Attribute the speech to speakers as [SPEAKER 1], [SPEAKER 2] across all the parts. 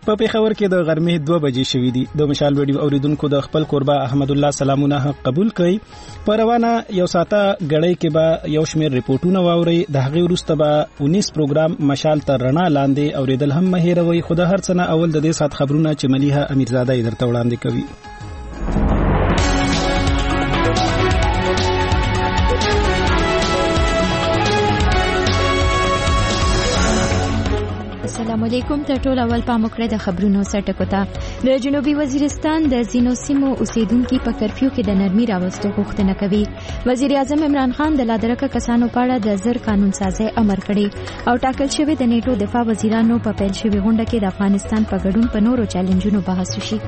[SPEAKER 1] په پېښور کې د غرمې 2 بجې شوې دي. د مشال ویډیو اوریدونکو د خپل قربا احمد الله سلامونه قبول کړي. په روانه یو ساعته غړې کې به یو شمېر ریپورتونه واوري. د هغې وروسته به 19 پروګرام مشال تر رڼا لاندې اوریدل هم مهیروي. خو د هر څه نه اول د دې سات خبرونه چې ملیحه امیرزاده یې درته وړاندې کوي.
[SPEAKER 2] السلام علیکم. ته ټول اول پام وکړئ د خبرونو سرټکو ته. د جنوبي وزیرستان د ځینو سیمو اوسیدونکو په کرفیو کې د نرمي راوستو غوښتنه کوي. وزیر اعظم عمران خان د لادرکه کسانو په اړه د زر قانون سازي امر کړی او ټاکل شوی د نیټو دفاع وزیرانو په پیل شوی غونډه کې د افغانستان په ګډون په نورو چیلنجونو بحث وشي.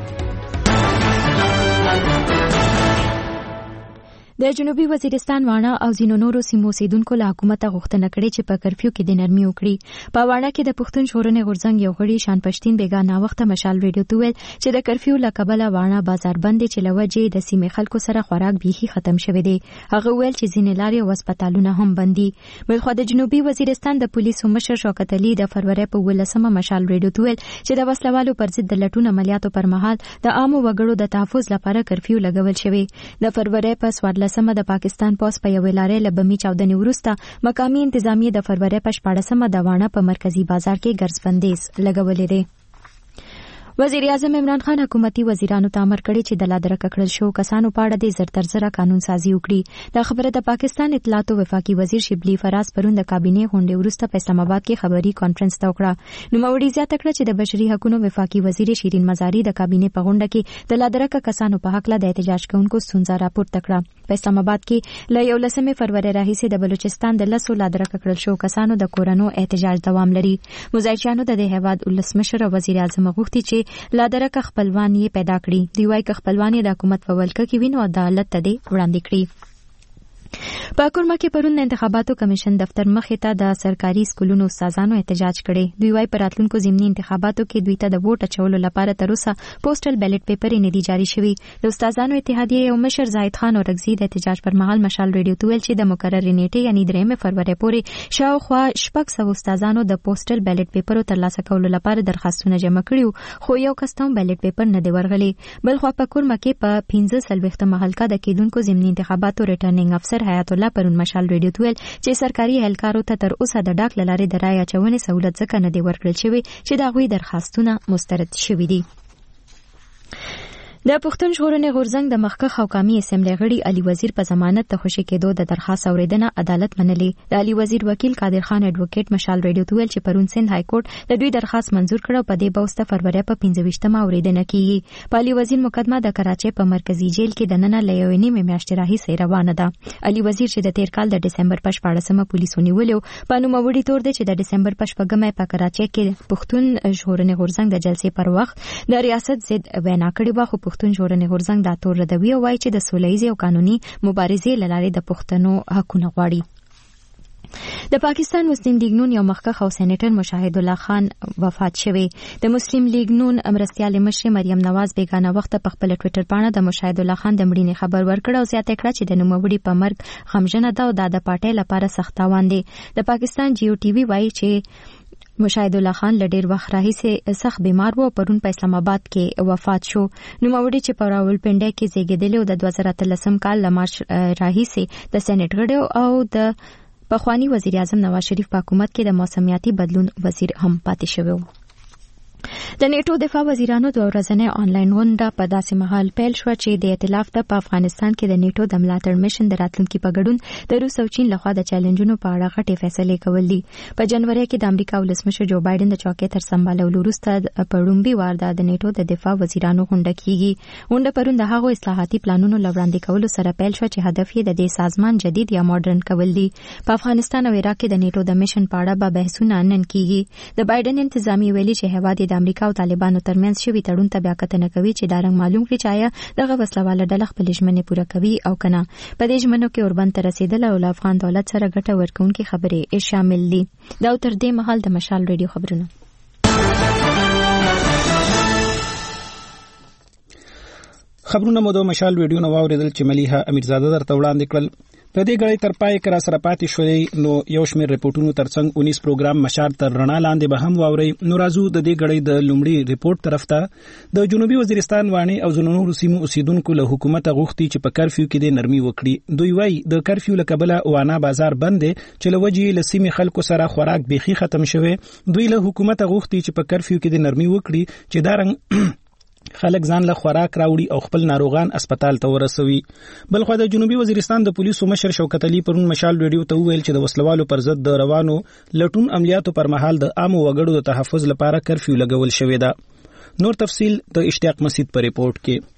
[SPEAKER 2] د جنوبي وزیرستان واڼه او ځینو نورو سیمو اوسیدونکو له حکومت غوښتنه کړې چې په کرفیو کې د نرمي وکړي. په واڼه کې د پښتون ژغورنې غورځنګ یو غړي شان پښتين بیګا نا وخت مشال ریډیو ته ویل چې د کرفیو له کبله واڼه بازار بند چې لوجې د سیمې خلکو سره خوراک بيخي ختم شوی دی. هغه ویل چې ځینې لارې او هسپتالونه هم بندي. بلخو د جنوبي وزیرستان د پولیسو مشر شوکت علي د فروری په 18مه مشال ریډیو ته ویل چې د وسلوالو پر ضد د لټون عملیاتو پر مهال د عامو وګړو د تحفظ لپاره کرفیو لګول شوی. د فروری په 14مه د پاکستان پوس په یو لارې لبمی چاودنې وروسته مقامی انتظامیه د فروری په 14مه د واڼه په مرکزی بازار کې ګرځبندیز لګولې ده. وزیر اعظم عمران خان حکومتي وزیرانو ته امر کړی چې د لادرکه کړل شو کسانو په اړه د زر تر زره قانون سازي وکړي. دا خبره د پاکستان اطلاعات او وفاقي وزیر شبلی فراز پرون د کابینه غونډې وروسته په اسلام آباد کې خبري کانفرنس ته وکړه. نوموړي زیاته کړه چې د بشري حقوقو وفاقي وزیر شیرین مزاری د کابینه په غونډه کې د لادرکه کسانو په حق له د احتجاج کوونکو ستونزه راپورته کړه. په اسلام آباد کې له 11 فروری راهیسې د بلوچستان د لسو لادرکه کړل شو کسانو د کورونو احتجاج دوام لري. مظاهرچیانو د هیواد ولسمشر او وزیر اعظم غوښتي چې لادرکه خپلوان یې پیدا کړي. دی وايي که خپلوان یې د حکومت په ولکه کې ویني او عدالت ته دی وړاندې کړي. په کورما کې پرون د انتخاباتو کمیشن دفتر مخې ته د سرکاري سکولونو استادانو احتجاج کړي. دوی وايي په راتلونکو ضمني انتخاباتو کې دوی ته د ووټ اچولو لپاره تر اوسه پوسټل بیلټ پیپر نه دی جاري شوی. د استادانو اتحادیه یو مشر زاهد خان اورګزی د احتجاج پر مهال مشال ریډیو ته ویل چې د مقرره نیټې یعنی 3 فروری پورې شاوخوا 600 استادانو د پوسټل بیلټ پیپر ترلاسه کولو لپاره درخواستونه جمع کړي خو یو کس ته بیلټ پیپر نه دی ورغلی. بل خو په کورما کې په 15 حلقه د کېدونکو ضمني انتخاباتو ریټرنینګ افسر حیات الله پرون مشال ریډیو ته ویل چې سرکاري اهلکارو ته تر اوسه د ډاک لارې د رای اچونې سہولت ځکه نه دی ورکړل شوی چې د هغوی درخواستونه مسترد شوي دي. د پښتون ژغورنې غورځنګ د مخکښ حکامي اسمبلی غړي علي وزیر په ضمانت ته خوشی کېدو د درخواست اوریدنه عدالت منلې. د علي وزیر وکیل قادر خان اډوکیټ مشال ریډیو ته ویل چې پرون سند های کورټ د دوی درخواست منزور کړ او په دې بوسته فروری په 25مه اوریدنه کیږي. په علي وزیر مقدمه د کراچۍ په مرکزی جیل کې د نن له 1.5 میاشتې راهیسې روانه ده. علي وزیر چې د تیر کال د ډسمبر په 14مه پولیسو نیولیو په نوموړي تور دی چې د ډسمبر په 14مه په کراچۍ کې پښتون ژغورنې غورځنګ د جلسې پر وخت د ریاست ضد وینا کړې و خو پښتون ژغورنې غورځنګ دا تور ردوي او وايي چې د سولهییزې او قانوني مبارزې لارې د پښتنو حقونه غواړي. د پاکستان مسلم لیگ نون یو مخکښ او سېنیټر مشاهد الله خان وفات شوی. د مسلم لیگ نون امرستیال مشر مریم نواز بیگانه وخت په خپل ټوئیټر باندې د مشاهد الله خان د مړینې خبر ورکړ او زیاته کړه چې د نوموړي په مرګ غمجنه ده او د پارټۍ لپاره سخت تاوان دی. د پاکستان جیو ټي وي وايي چې مشاهد الله خان لډیر وخت راهیسې سخت بیمار و پرون په اسلام آباد کې وفات شو. نوموړي چې په راولپنډي کې زیږیدلی او د 2013 کال ل مارچ راهیسې د سېنات غړی او د پخوانی وزیر اعظم نواز شریف په حکومت کې د موسمیاتي بدلون وزیر هم پاتې شوی و. د نیټو دفاع وزیرانو د ورځنۍ آنلاین غونډه په داسې مهال پیل شو چې د ائتلاف ته په افغانستان کې د نیټو د ملاتړ میشن د راتلونکي په ګډون د روس او چین لخوا د چیلنجونو په اړه غټې فیصلې کول دي. په جنوري کې د امریکا ولسمشر جو بایدن د چوکۍ تر سمبالولو وروسته په لومړي وار د نیټو د دفاع وزیرانو غونډه کیږي. غونډه پرون د هغو اصلاحاتي پلانونو لوړاندې کولو سره پیل شو چې هدف یې د دې سازمان جدید یا ماډرن کول دي. په افغانستان او عراق کې د نیټو د میشن په اړه به بحثونه نن کیږي. د بایدن انتظامی ویلي چې هیواد د امریکا او طالبانو ترمنځ شوی تړون ته بیا کتنه کوي چې دا رنګ معلوم کړي چې آیا دغه وسلواله ډله خپل ژمنې پوره کوي او کنه. په دې ژمنو کې اوربند ته رسیدل او افغان دولت سره ګټه ورکوونکي خبرې شامل دي. دا تر دې مهال د مشال ریډیو خبرونه. خبرونه مو د مشال ویډیو نو واوریدل چې ملیحه امیرزاده درته وړاندې کړل.
[SPEAKER 1] په دې غړي تر پای کې را سره پاتې شوې نو یو شمېر ریپورتونو ترڅنګ 19 پروګرام مشال تر رڼا لاندې به هم واوري. نو راځو د دې غړي د لومړي ریپورت طرف ته. د جنوبي وزیرستان وانی او ځینو نورو سیمو اوسیدونکو له حکومت غوښتي چې په کرفیو کې د نرمي وکړي. دوی وايي د کرفیو له کبله وانا بازار بند دي چې له وجې له سیمې خلکو سره خوراک بيخي ختم شوی. دوی له حکومت غوښتي چې په کرفیو کې د نرمي وکړي چې دا رنګ خلک ځان له خوراک راوړي او خپل ناروغان اسپیټال ته ورسوي. بلخو د جنوبي وزیرستان د پولیسو مشر شوکت علي پرون مشال ریډیو ته ویل چې د وسلوالو پر ضد د روانو لټون عملیاتو پر مهال د عامو وګړو د تحفظ لپاره کرفیو لګول شوی ده. نور تفصیل د اشتیاق مسعود په ریپورت کې.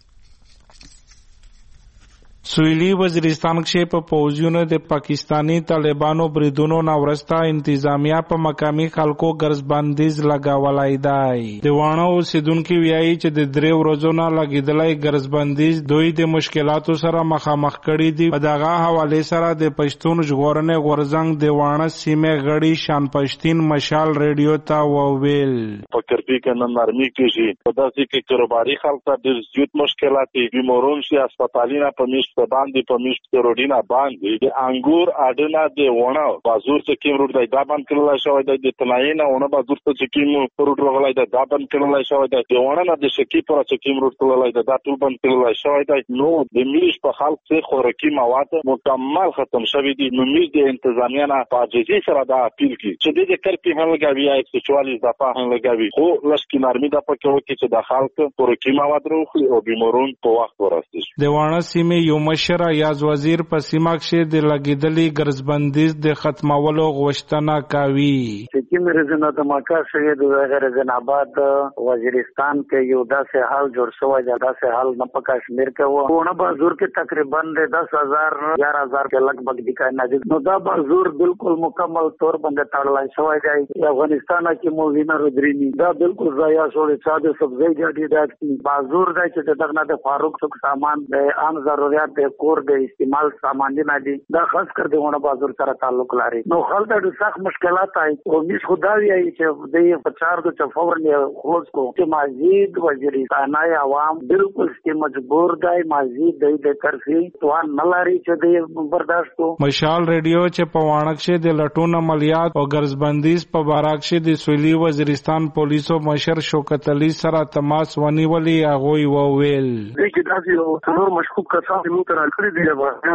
[SPEAKER 3] سویلی وزیرستان کې په پوزیونو د پاکستانی طالبانو بریدونو نورستا انتظامیه په مقامی خلکو ګرځبندیز لګاولای دی. د وانه اوسیدونکو ویایي چې د 3 ورځو نه لګیدلای ګرځبندیز دوی د مشکلاتو سره مخامخ کړي دي. په دغه حواله سره د پښتون ژغورنې غورځنګ د وانه سیمه غړي شان پښتين مشال ریډیو ته وویل
[SPEAKER 4] په کرپی کې نرمي کیږي په داسې کې کاروباري خلک ته ډېر زیات مشکلات دي. بیمارون شي هسپتالونه په میشت باندې په میشت روډینا باندې د انګور اډنا د ونه بازور څخه کیم روډ دا باندې کړل شوی دی. د تناینا ونه بازور څخه کیم روډ راغلی دا باندې کړل شوی دی. د ونه نه د شکی پر څخه کیم روډ کړل دا ټول باندې کړل شوی دی. نو د میش په خلک څخه خوراکي مواد مکمل ختم شوی دي. نو میش د انتظامیه نه پاجزي سره دا اپیل کی چې د کرپی هم لګوي یا اکچوالي د پاه هم لګوي خو لشکې نرمي د پکې وکړي چې د خلک خوراکي مواد روخي او بیمارون په وخت ورسي.
[SPEAKER 3] د ونه سیمه یو مشر ایاز وزیر په سیمه کې د لګیدلې ګرځبندیز د ختمولو غوښتنه کوي.
[SPEAKER 5] چې مرزنه د ماکا شهید وغیرہ زناباد وزیرستان کې یو داسې حال جوړ شوی دی. داسې حال نه په کشمیر کې و. ونه بازور کې تقریبا 10,000 11,000 کې لګ بګ دي کاینه. نو دا بازور بالکل مکمل طور باندې تړل شوی دی. افغانستان کې موزینا رودرینی دا بالکل ضایع شوی. ساده سبزی جاډي دا بازور دی چې دغه د فاروق څخه سامان د عام ضرورت د کور د استعمال سامان دي نه دي. دا خاص کر دیونه بازار سره تعلق لري. نو خلک د سخت مشکلات آئی او مش خدای چې د 4 د فورن خروج کو چې مزید وزیرستان عوام بالکل چې مجبور دی مزید د کرفی توان نلاري چې د برداشت کو.
[SPEAKER 3] مشال ریډیو چې په وانک شه د لټون عملیات او ګرځبندیز په باراک شه د سویلی وزیرستان پولیسو مشر شوکت علي سره تماس ونیولي. هغه وویل
[SPEAKER 5] چې دا یو مشکوک کسان موږ تر کړی دی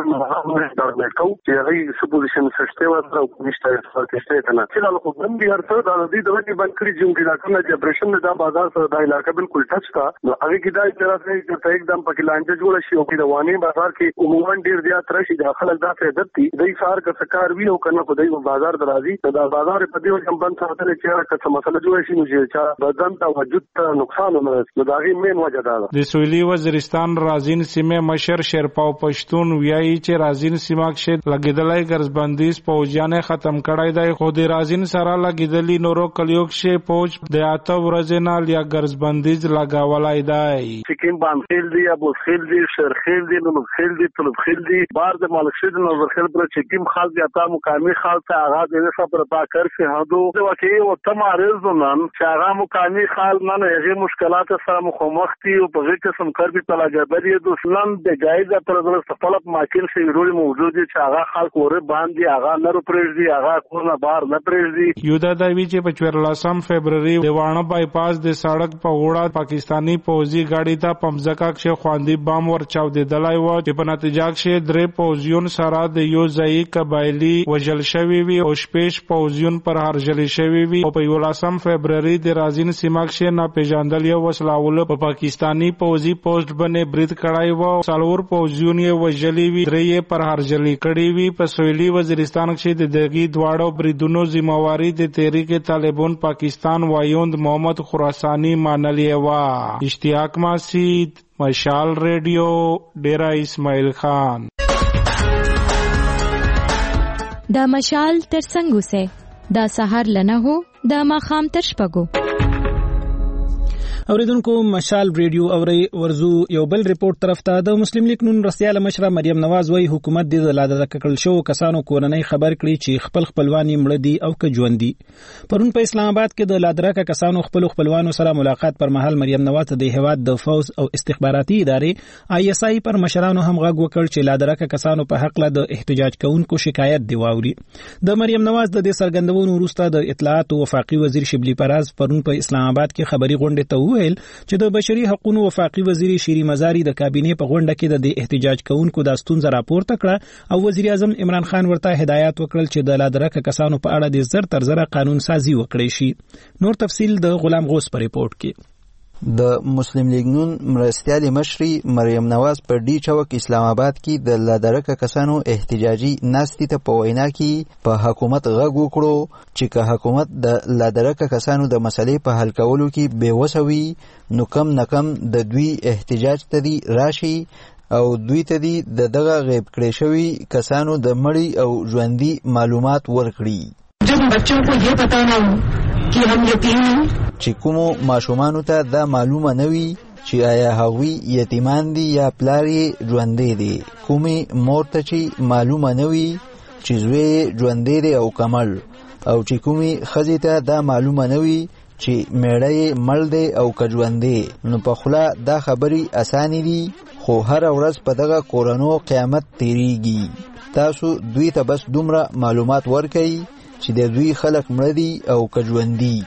[SPEAKER 5] دا کو چې هغه سپوزیشن سشته ورته او نشته ورته کنه چې دا خو هم دي هرڅه دا د دې د باندې کړی چې دا کنه چې اپریشن دا بازار سره دا علاقه بالکل ټچ تا. نو هغه کې دا اعتراض دی چې एकदम پکې لانجه جوړ شي او د وانی بازار کې عموما ډیر زیات راشي. د خلک دا څه عادت دي د سار کا سکار وی او کنه په دې بازار درازي دا بازار په دې وجه باندې ساتل چې څه مسله جوړ شي نو چې بدن ته وجود ته نقصان ورسي. دا غي مین وجه ده.
[SPEAKER 3] د سویلی وزیرستان رازین سیمه مشر شیرپاو پښتون ویایي چې رازین سیمه کې لګیدلای ګرځبندیز پوجانه ختم کړای دی. خو د رازین سره لګیدلی نورو کلیو کې پوج د اته ورځې نه لیا ګرځبندیز لګاولای دی.
[SPEAKER 5] سکیم باندې دی ابو خیل دی شرخیل دی نو خیل دی طلب خیل دی بار د مالک شید نو خیل پر سکیم خاص دی اته مقامی خاص ته آغاز یې صبر با کر فی هدو د واقعي او تمارز نن چې هغه مقامی خال نه هغه مشکلات سره مخامختي او په قسم کار به تلا جبري د اسلام د جایزه پر ضرورت طلب ماکل شي رول موجود دي چې هغه خلک ور باندې هغه نه پرېږدي هغه کورنه بار نه پرېږدي.
[SPEAKER 3] یو دا دوی چې په 14 فبرवरी د وانه بایپاس د سړک په وړاندې پاکستانی پوځي گاډي ته پمزکا کې خواندي بام ورچاو د دلای و چې په نتیجه کې 3 پوځیون سره د یو ځای قبایلی وجل شوی وي او شپږ پوځیون پر هرجل شوی وي. او په 14 فبرवरी د رازین سیمه کې نه پیژندل یو وسلاول په پاکستانی پوځي پوسټ باندې برید کړای و. څلور پوځیون یې وجلی وي 3 پر هرجلی کړي وي. په سویلی وزیرستان کې د دغې دواړو بریدونو ذمہواری د تحریک طالبان پاکستان وایوند محمد خراسانی مانلی و. اشتیاق مسعود مشال ریډیو ډیرا اسماعیل خان.
[SPEAKER 2] دا مشال تر څنګه سه دا سحر لنه هو دا ماخام تر شپګو.
[SPEAKER 1] اوریدونکو مشال ریډیو اوري ورزو یو بل ریپورت طرف ته د مسلم لیگ نون رسیاله مشره مریم نواز وای حکومت د لاده ککل شو کسانو کورنۍ خبر کړي چې خپل خپلوانی مړ دي او ک ژوند دي. پرون په اسلام آباد کې د لاده کسانو خپل خپلوانو سره ملاقات پر مهال مریم نواز د هیواد د فوز او استخباراتي ادارې آی اس آی پر مشرانو هم غږ وکړ چې لاده کسانو په حق له د احتجاج کوونکو شکایت دی واوري. د مریم نواز د دې سرګندونو وروسته د اطلاعات او وفاقي وزیر شبلی پراز پرون په اسلام آباد کې خبري غونډه ته چې د بشري حقوقو وفاقي وزیر شيري مزاري د کابینې په غونډه کې د احتجاج کوونکو د ستونزې راپورته کړه او وزیر اعظم عمران خان ورته هدایت وکړل چې د لادرکه کسانو په اړه د زر تر زره قانون سازي وکړي شي. نور تفصیل د غلام غوث په ریپورت کې.
[SPEAKER 6] د مسلم لیگ نون مرستیالي مشري مریم نواز په ډي چوک اسلام آباد کې د لادرکه کسانو احتجاجي ناستې ته په وینا کې په حکومت غږ وکړو چې که حکومت د لادرکه کسانو د مسلې په حل کولو کې بې وسه وي نو کم نه کم د دوی احتجاج ته دی راشي او دوی ته دی دغه غیب کړی شوي کسانو د مړي او ژوندي معلومات ورکړي.
[SPEAKER 7] جب بچوں کو یہ پتا نہ ہو کہ ہم یتیم ہیں
[SPEAKER 6] چې کومو ماشومانو ته دا معلومه نه وي چې آیا هغوی یتیمان دي یا پلار یې ژوندی دی، کومې مور ته چې معلومه نه وي چې زوی یې ژوندی دی او کمل، او چې کومې ښځې ته دا معلومه نه وي چې میړه یې مړ دی او که ژوندی. نو په خوله دا خبرې اسانې دي خو هره ورځ په دغه کورنو قیامت تیریږي. تاسو دوی ته بس دومره معلومات ورکئ چې د دوی خلق مړه دي او که ژوندي.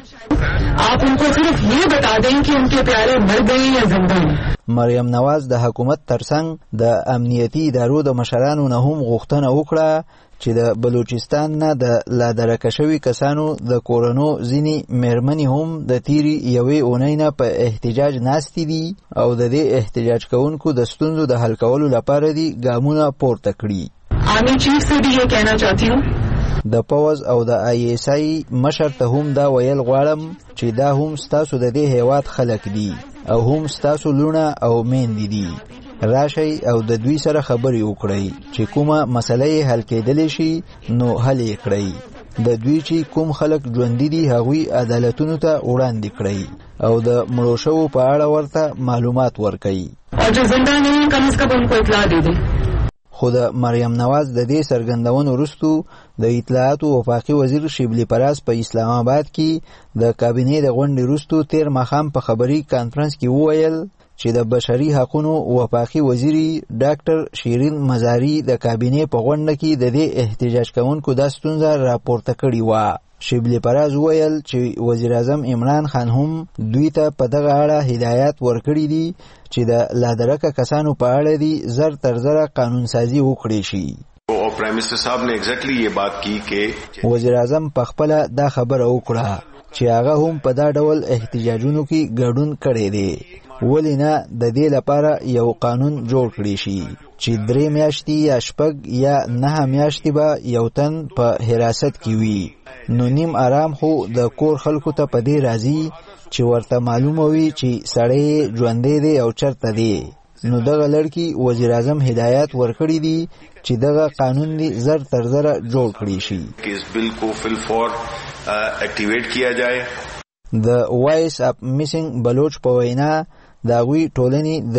[SPEAKER 7] آپ ان کو صرف یہ بتا دیں کہ ان کے پیارے مر گئے یا زندہ ہیں.
[SPEAKER 6] مریم نواز د حکومت ترڅنګ د امنیتي ادارو د مشرانو نه هم غوښتنه وکړه چې د بلوچستان نه د لادرکه شوي کسانو د کورنو ځینې میرمنې هم د تیرې یوې اونۍ نه په احتجاج ناستې دي او د دې احتجاج کوونکو د ستونزو د حل کولو لپاره دي ګامونه پورته کړي.
[SPEAKER 7] آرمی چیف سے بھی یہ کہنا چاہتی ہوں
[SPEAKER 6] د پوز او د آی اس آی مشر ته هم دا ویل غواړم چې دا هم ستاسو د دې هیواد خلک دي او هم ستاسو لونه او میندې دي. راشئ او د دوی سره خبرې وکړئ چې کومه مسله یې حل کېدلی شي نو حل یې کړئ. د دوی چې کوم خلک ژوندي دي هغوی عدالتونو ته وړاندې کړئ او د مړو شوو په اړه ورته معلومات ورکئ.
[SPEAKER 7] اور جو زنده نہیں کم از کم ان کو اطلاع دے دیں.
[SPEAKER 6] خو د مریم نواز د دې څرګندونو وروستو د اطلاعاتو وفاقي وزیر شبلی پراز په اسلام آباد کې د کابینې د غونډې وروستو تیر ماښام په خبري کانفرنس کې وویل چې د بشري حقوقو وفاقي وزیر ډاکټر شیرین مزاری د کابینې په غونډه کې د دې احتجاج کوونکو د ستونزه راپورته کړې و. شبلی پراز ویل چې وزیر اعظم عمران خان هم دوی ته په دغه اړه هدایت ورکړي دي چې د لادرکه کسانو په اړه دي زر تر زره قانون سازي وکړي شي.
[SPEAKER 8] اور پرائم منسٹر صاحب نے ایگزیکٹلی یہ بات کی کہ
[SPEAKER 6] وزیر اعظم په خپل دا خبره وکړه چې هغه هم په دا ډول احتجاجونو کې ګډون کړی دی. ولې نه د دې لپاره یو قانون جوړ کړی شي چې 3 میاشتې یا 6 یا 9 میاشتې به یو تن په حراست کې وي. نو نیم آرام خو د کور خلکو ته په دې راځي چې ورته معلومه وي چې سړی ژوندی دی او چرته دی. نو دغه لړکی وزیر اعظم هدایت ورکړي دي چې دغه قانون دی زر تر زره جوړ کړی شي.
[SPEAKER 8] اس بل کو فل فور ایکټیویټ کیا جائے.
[SPEAKER 6] د وایس اپ میسنګ بلوچ په وینا د هغوی ټولنې د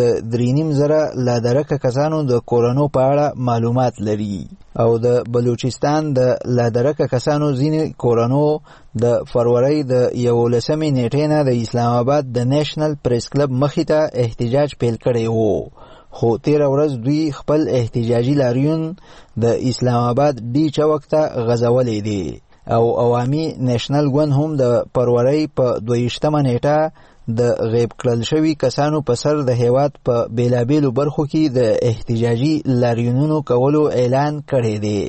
[SPEAKER 6] 3.5 لادرکه کسانو د کورونو په اړه معلومات لري او د بلوچستان د لادرکه کسانو ځینې کورونو د فروری د 11 نیټې نه د اسلام آباد د نیشنل پریس کلب مخې ته احتجاج پیل کړی وو. خو تیر ورځ دوی خپل احتجاجي لاریون د اسلام آباد ډي چوک ته غځولی دی او عوامي نیشنل ګوند هم د فروری په 22 نیټه د غیب کړل شوي کسانو په سر د هیواد په بیلابیلو برخو کې د احتجاجي لاریونونو کولو اعلان کړی دی.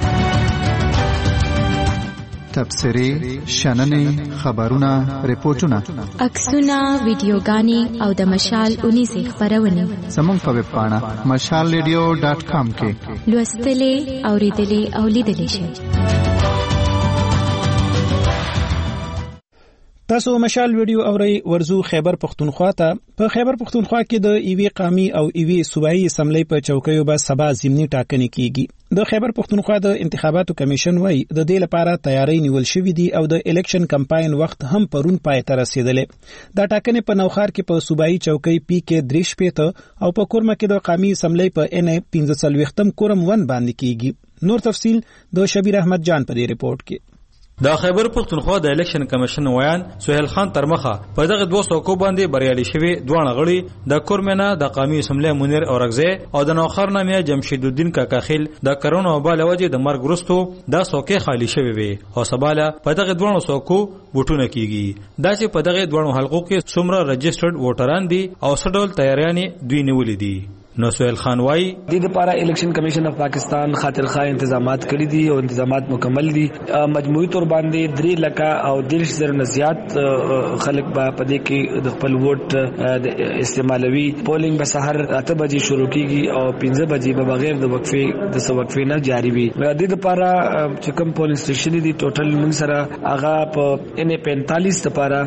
[SPEAKER 9] تبصرې، شننې، خبرونه، ریپورټونه،
[SPEAKER 2] عکسونه، ویډیوګانې او د مشال 19 خبرونه
[SPEAKER 9] زموږ په ویب پاڼه mashalradio.com کې
[SPEAKER 2] لوستلې، اوریدلې او لیدلې شئ.
[SPEAKER 1] تاسو مشال ویډیو اوري ورزو خیبر پختونخوا ته. په خیبر پختونخوا کې د ایوی قومي او ایوی صوبایي اسمبلی په چوکیو به سبا ضمني ټاکنې کیږي. د خیبر پختونخوا د انتخاباتو کمیشن وایي د دې لپاره تیاری نیول شوې دي او د الیکشن کمپاین وخت هم پرون پای ته رسیدلې. دا ټاکنې په نوخار کې په صوبایي چوکۍ پی کې دریش پېته او په کورمه کې د قومي اسمبلی په ان 15 کورم 1 باندې کیږي. نور تفصیل د شبیر احمد جان په دې ریپورت کې.
[SPEAKER 10] د خیبر پختونخوا د الیکشن کمیشن ویان سہیل خان ترمخه په دغه 200 کو باندې بریالي شوی دوه غړي د کورمنه د قومي اسمبلی منیر اورغزه او د نوخر نامه جمشید الدین کاکاخیل د کرونا وبا لوجه د مرګ وروسته د سوکې خالی شوی وي او سباله په دغه 200 کو ووټونه کیږي. دا چې په دغه 2 حلقو کې څومره رجسټرډ ووټران دي او سډول تیاریانې دوی نیولې دي. نو سہیل خان وايي
[SPEAKER 11] د لپاره الیکشن کمیشن اف پاکستان خاطر خای انتظامات کړی دي او انتظامات مکمل دي. مجموعي تور باندې 3 لک او 1.5 نه زیات خلک په پدې کې د خپل ووټ د استعمالوي. پولینګ به سحر 8 بجې شروع کیږي او 15 بجې به بغیر د وقفې نه جاری وي. د لپاره چې کوم پولینګ سټیشن دي ټوټل موږ سره هغه په ان 45 لپاره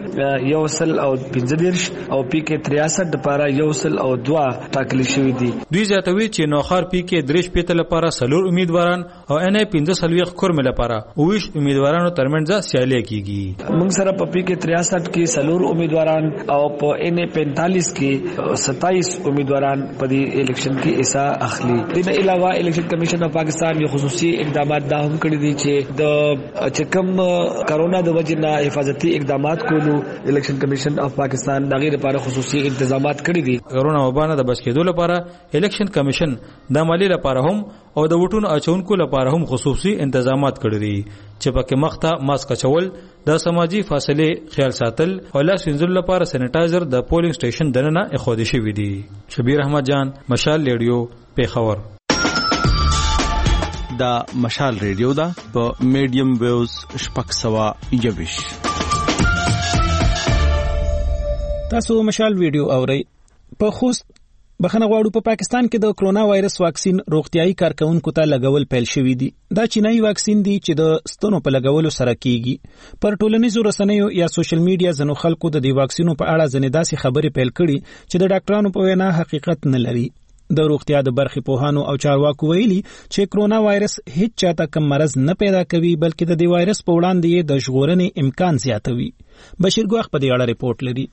[SPEAKER 11] 115 او پی کې 63 لپاره 102 ټاکل شوی.
[SPEAKER 10] دوی زیاتوي چې نوخار پی کې دریش پیته لپاره سلور امیدواران او ان 15 کورم لپاره 20 امیدوارانو ترمنځ سیالي کیږي.
[SPEAKER 11] موږ سره په پی کې 63 کې سلور امیدواران او په ان 45 کې 27 امیدواران په دې الیکشن کې حصہ اخلي. د علاوه الیکشن کمیشن اف پاکستان یو خصوصي اقدامات دا هم کړی دي چې د چکم کرونا د وجې نه حفاظتي اقدامات کولو الیکشن کمیشن اف پاکستان دغه لپاره خصوصي انتظامات کړی دي.
[SPEAKER 10] کرونا وبا نه د بچ کېدو لپاره الیکشن کمیشن د مالی لپاره هم او د وټونو اچونکو لپاره هم خصوصي انتظامات کړی دي چې پکې مخته ماسک اچول، د سماجی فاصله خیال ساتل او لاس وینځلو لپاره سینیټایزر د پولینګ سټیشن دننه اخودي شوی دي. شبیر احمد جان، مشال ریډیو، پیښور.
[SPEAKER 12] دا مشال ریډیو دا په میډیم ویوز 621.
[SPEAKER 1] تاسو مشال ویډیو اورئ. په خوست بخنه غواړو په پاکستان کې د کرونا وایرس واکسین روغتيایي کارکونکو ته لګول پیل شوی دی. دا چینایي واکسین دی چې د ستونو په لګولو سره کیږي. پر ټولنیزو رسنیو یا سوشل میډیا زنو خلکو د دې واکسینو په اړه ځنې داسې خبرې پیل کړي چې د ډاکټرانو په وینا حقیقت نه لري. د روغتیا د برخې پوهانو او چارواکو ویلي چې کرونا وایرس هیڅ چاته کم مرض نه پیدا کوي بلکې د دې وایرس په وړاندې د ژغورنې امکان زیاتوي. بشیر ګواخ په دې اړه ریپورت لري.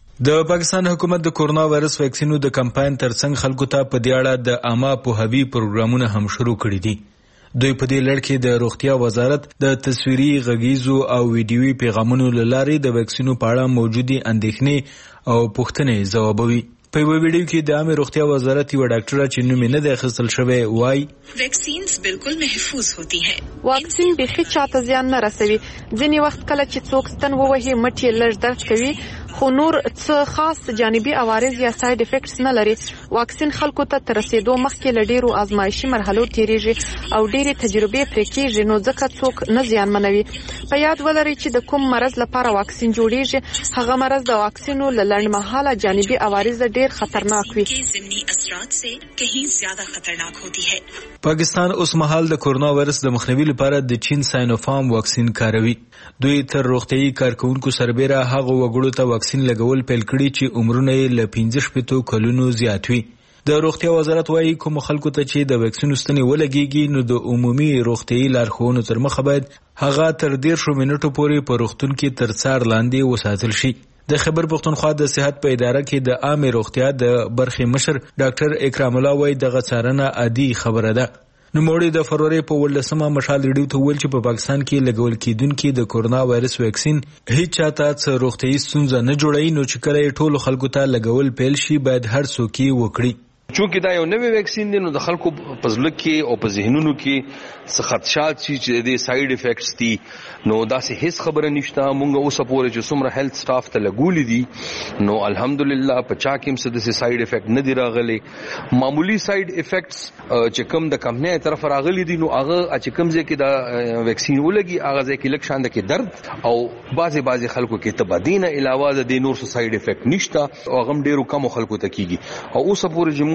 [SPEAKER 13] د پاکستان حکومت د کورونا وایرس ویکسینو د کمپاین ترڅنګ خلکو ته په دې اړه د عامه پوهاوي پروګرامونه هم شروع کړي دي. دوی په دې لړ کې د روغتیا وزارت د تصویري، غږیزو او ویډیوي پیغامونو له لارې د ویکسینو په اړه موجودي اندېښنې او پوښتنې ځوابوي. په یو ویډیو کې د عامه روغتیا وزارت یو ډاکټر چې نوم یې نه دی اخیستل شوی وایي
[SPEAKER 14] ویکسینز بالکل محفوظ ہوتی ہیں.
[SPEAKER 15] واکسین بخي چاته زیان نه رسوي. ځینې وخت کله چې څوک ستن ووهي مټ یې لږ درد کوي خو نور څه خاص جانبي عوارض یا ساید افیکټس نه لري. واکسین خلکو ته تر رسیدو مخکې له ډیرو آزمایشي مرحلو تیریږي او ډیرې تجربې پرې کیږي نو ځکه څوک نه زیانمنوي. په یاد ولرئ چې د کوم مرض لپاره واکسین جوړیږي هغه مرض د واکسینو له لنډمهاله جانبي عوارض ډیر خطرناک وي.
[SPEAKER 14] ضمنی اثرات سے کہیں زیادہ خطرناک ہوتی ہے.
[SPEAKER 13] پاکستان اوس مهال د کورونا وایرس د مخنیوي لپاره د چین ساینوفارم واکسین کاروي. دوی تر روغتيایي کارکونکو سربېره هغه وګړو ته واکسین لګول پیل کړي چې عمرونه یې له 15 کلونو زیات وي. د روغتیا وزارت وايي کوم خلکو ته چې د واکسین ستنې ولګيږي نو د عمومي روغتيایي لارښوونو تر مخه باید هغه تر 10 منټو پورې په روغتون کې تر څار لاندې وساتل شي. د خیبر پختونخوا د صحت په اداره کې د عامه روغتیا د برخې مشر ډاکټر اکرام الله وایي دغه څارنه عادي خبره ده. نوموړي د فروری په 18مه مشال ریډیو ته ویل چې په پاکستان کې لګول کېدونکي د کورونا وایرس ویکسین هیڅ چاته څه روغتیايي ستونزه نه جوړوي نو چې کله ټولو خلکو ته لګول پیل شي باید هر څوک یې وکړي.
[SPEAKER 16] چونکه دا یو نوې ویکسین دی نو د خلکو په ځل کې او په ذهنونو کې څه خدشات چې د ساید افیکټس دي نو دا سه هیڅ خبره نشته. مونږ اوس پورې چې څومره هیلث سټاف ته لګولې دي نو الحمدلله په چا کې څه د ساید افیکټ نه دی راغلي. معمولی ساید افیکټس چې کوم د کمپنۍ طرف راغلي دي نو هغه چې کوم ځای کې دا ویکسین ولګي هغه ځای کې لږ شان د کې درد او بعضي خلکو کې تبدینه علاوه د نور ساید افیکټ نشته او هغه ډیرو کم خلکو ته کیږي. او اوس پورې چې مونږ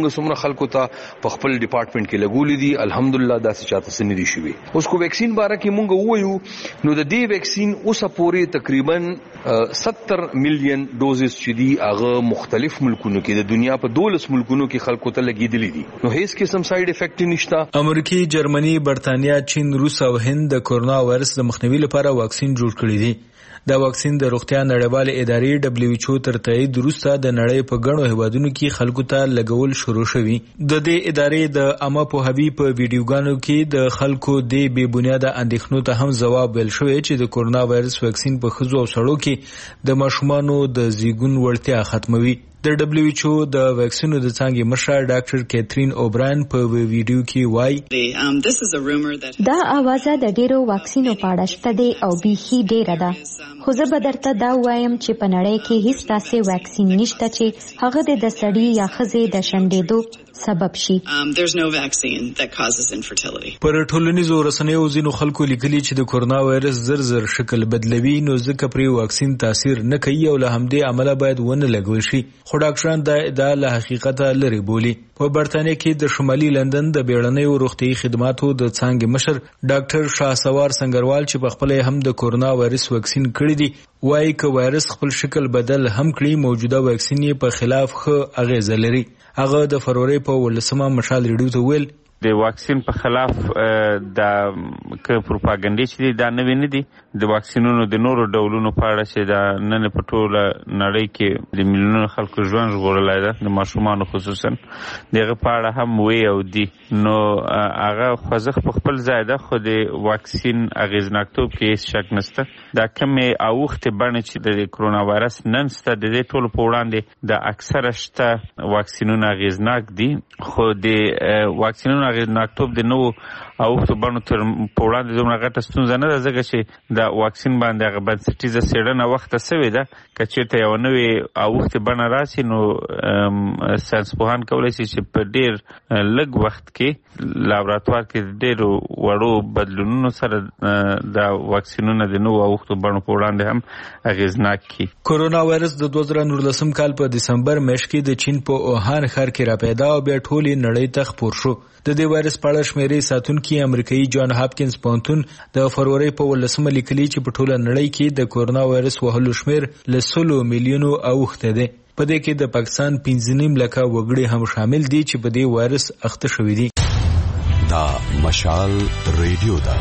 [SPEAKER 16] موږ څومره خلکو ته په خپل ډپارټمنټ کې لګولې دي الحمدلله داسې چاته څه نه دي شوي. اوس کو ویکسین باره کې موږ ووایو نو د دې ویکسین اوسه پورې تقریبا 70 میلیون ډوزز چې دي هغه مختلف ملکونو کې د دنیا په 12 ملکونو کې خلکو ته لګېدلې دي نو هیڅ قسم ساید افیکټ نشته.
[SPEAKER 13] امریکا، جرمني، برتانیا، چین، روس او هند د کورونا وایرس د مخنیوي لپاره واکسین جوړ کړی دي. دا واکسین د روغتیا نړیوال ادارې WHO تر تایید وروسته د نړۍ په ګڼو هیوادونو کې خلکو ته لګول شروع شوي. د دې ادارې د عامه پوهاوي په ویډیوګانو کې د خلکو د بې بنیاده اندېښنو ته هم ځواب ویل شوی چې د کورونا وایرس واکسین په ښځو او سړو کې د ماشومانو د زیږون وړتیا ختموي. د WHO د واکسینو د څانګې مشر ډاکټر کیترین اوبراین په ویډیو کې وایي
[SPEAKER 2] دا اوازه د ډیرو واکسینو په اړه شته دی او بیخي ډیره ده، خو زه به درته دا وایم چې په نړۍ کې هیڅ داسې واکسین نشته چې هغه د سړي یا ښځې د شنډېدو سبب شي.
[SPEAKER 13] پر ټولنیزو رسنیو ځینو خلکو لیکلي چې د کورونا وایرس زر شکل بدلوي نو ځکه پرې واکسین تاثیر نه کوي او له همدې عمله باید ونه لګول شي، خو ډاکټران دا ادعا له حقیقته لرې بولي. په برتانیې کې د شمالي لندن د بیړنیو روغتیايي خدماتو د څانګې مشر ډاکټر شاهسوار سنگروال چې په خپل هم د کورونا وایرس واکسین کړی دی وایي که وایرس خپل شکل بدل هم کړي موجوده واکسین یې په خلاف ښه اغیزه لري. هغه د فروری په 18 مشال ریډیو ته ویل
[SPEAKER 17] د واکسین په خلاف د پروپاګاندا چې دا نوی نه دي د واکسینونو د نورو ډولونو په اړه چې دا نن په ټوله نړۍ کې د میلیونونو خلکو ژوند ژغورلی ده د ماشومانو خصوصا دغه په اړه هم وی او دي نو هغه خوځښت په خپل ځای ده خو د واکسین اغېزناکتوب کې هیڅ شک نشته. دا کمې اوښتې بڼې چې د کرونا وایرس نن شته د دې ټولو په وړاندې د اکثره شته واکسینونه اغېزناک دي خو د واکسینونو اغېزناکتوب د نوو اوښتو بڼو تر په وړاندې دومره غټه ستونزه نه ده ځکه چې د واکسین باندې هغه بنسټیزه څېړنه وخته سوې ده. که چېرته یوه نوې اوښتې بڼه راشي نو ساینسپوهان کولی شي چې په ډېر لږ وخت کې لابراتوار کې ډېرو وړو بدلونونو سره د واکسینونه د نوو اوښتو بڼو په وړاندې هم اغېزناک کړي.
[SPEAKER 13] کورونا وایرس د 2019 کال په دسمبر میاشت کې د چین په اوهان ښار کې راپیدا او بیا ټولې نړۍ ته خپور شو. د دې وایرس په اړه شمیرې ساتونکي امریکایي جان هاپکینز پوهنتون د فروری په 18 لیکلي چې په ټوله نړۍ کې د کورونا وایرس وهلو شمیر له 100 میلیونو اوښته دی. په دې کې د پاکستان 15.5 لکه وګړي هم شامل دي چې په دې وایرس اخته شوي دي.
[SPEAKER 18] دا مشال ریډیو ده.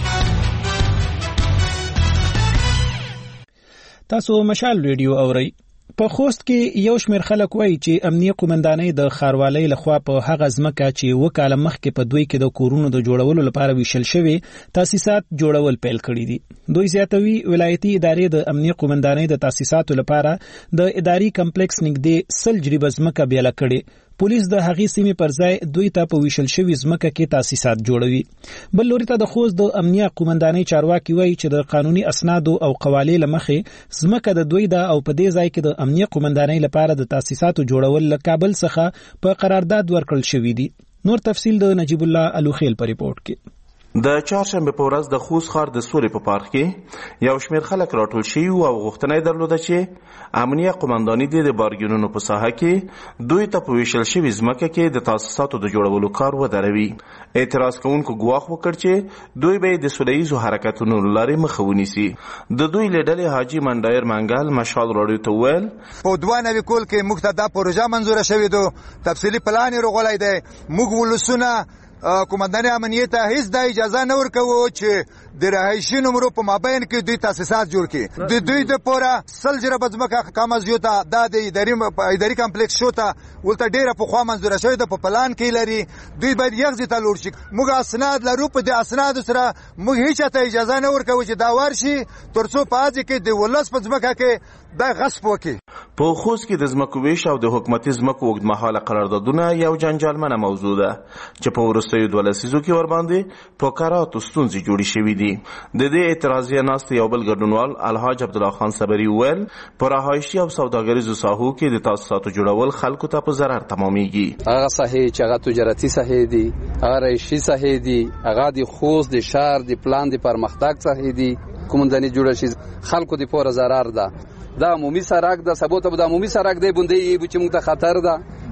[SPEAKER 1] تاسو مشال ریډیو اورئ. په خوست کې یو شمېر خلک وایي چې امنیه قومندانۍ د ښاروالۍ لخوا په هغه ځمکه چې 2 کاله مخکې په دوی کې د کورونو د جوړولو لپاره ویشل شوي تاسیسات جوړول پیل کړي دي. دوی زیاتوي ولایتي ادارې د امنیه قومندانۍ د تاسیساتو لپاره د اداري کمپلیکس نږدې 100 جریبه ځمکه بیاله کړي. پولیس د هغې سیمې پر ځای دوی ته په ویشل شوي ځمکه کې تاسیسات جوړوي. بل لوري ته د خوست د امنیه قومندانۍ چارواکي وایي چې د قانوني اسنادو او قوالې له مخې ځمکه د دوی ده او په دې ځای کې د امنیه قومندانۍ لپاره د تاسیساتو جوړول له کابل څخه په قرارداد ورکړل شوي دي. نور تفصیل د نجیب الله الوخیل په ریپورت کې.
[SPEAKER 19] د چهارشنبه په ورځ د خوست ښار د سوري په پارک کې یو شمېر خلک راټول شوي او غوښتنه یې درلوده چې امنیه قومندانۍ د بارګینونو په ساحه کې دوی ته په ویشل شوي ځمکه کې د تاسیساتو د جوړولو کار ودروي. اعتراض کوونکو ګواښ وکړ چې دوی به د سوله ییزو حرکتونو له لارې مخه ونیسي. د دوی له ډلې حاجي منډایر منګل مشال راډیو ته وویل
[SPEAKER 20] په 92 کال کې موږ ته دا پروژه منظوره شوې ده، تفصیلي پلان یې راغلی دی. موږ ولسونه قومندان امنیت ته هیڅ د اجازه نه ورکوو چې د رهایشي نمرو په مابین کې دوی تاسیسات جوړ کړي. د دوی د پوره 100 جریبه ځمکه کامز یو ته دا د اداري کمپلیکس شو ته ولته ډیره پخوا منظوره شوې ده، په پلان کې لري. دوی باید یغزي ته لوړ شي. موږ اسناد لرو، په دې اسنادو سره موږ هیڅ ته اجازه نه ورکوو چې دا ورشي ترڅو په اځي کې د ولس په ځمکه کې دا غصب وکړي.
[SPEAKER 19] په خوست کې د ځمکو ویش او د حکومتي ځمکو اوږدمهاله قراردادونه یو جنجالمنه موضوع ده چې په وروستیو 2 لسیزو کې ورباندې په کراتو ستونزې جوړې شوي دي. د دې اعتراضیه ناستې یو بل ګډونوال الحاج عبدالله خان صبري وویل په رهایشي او سوداګریزو ساحو کې د تاسیساتو جوړول خلکو ته په ضرر تمامیږي.
[SPEAKER 21] هغه ساحې چې هغه تجارتي ساحې دي، هغه رهایشي ساحې دي، هغه د خوست د شهر د پلان د پرمختګ ساحې دي. قومنداني جوړه شي خلکو د پوره ضرر ده. دا عمومي سړک ده، سبو ته د عمومي سړک دی بوندې چې موږ ته خطر ده.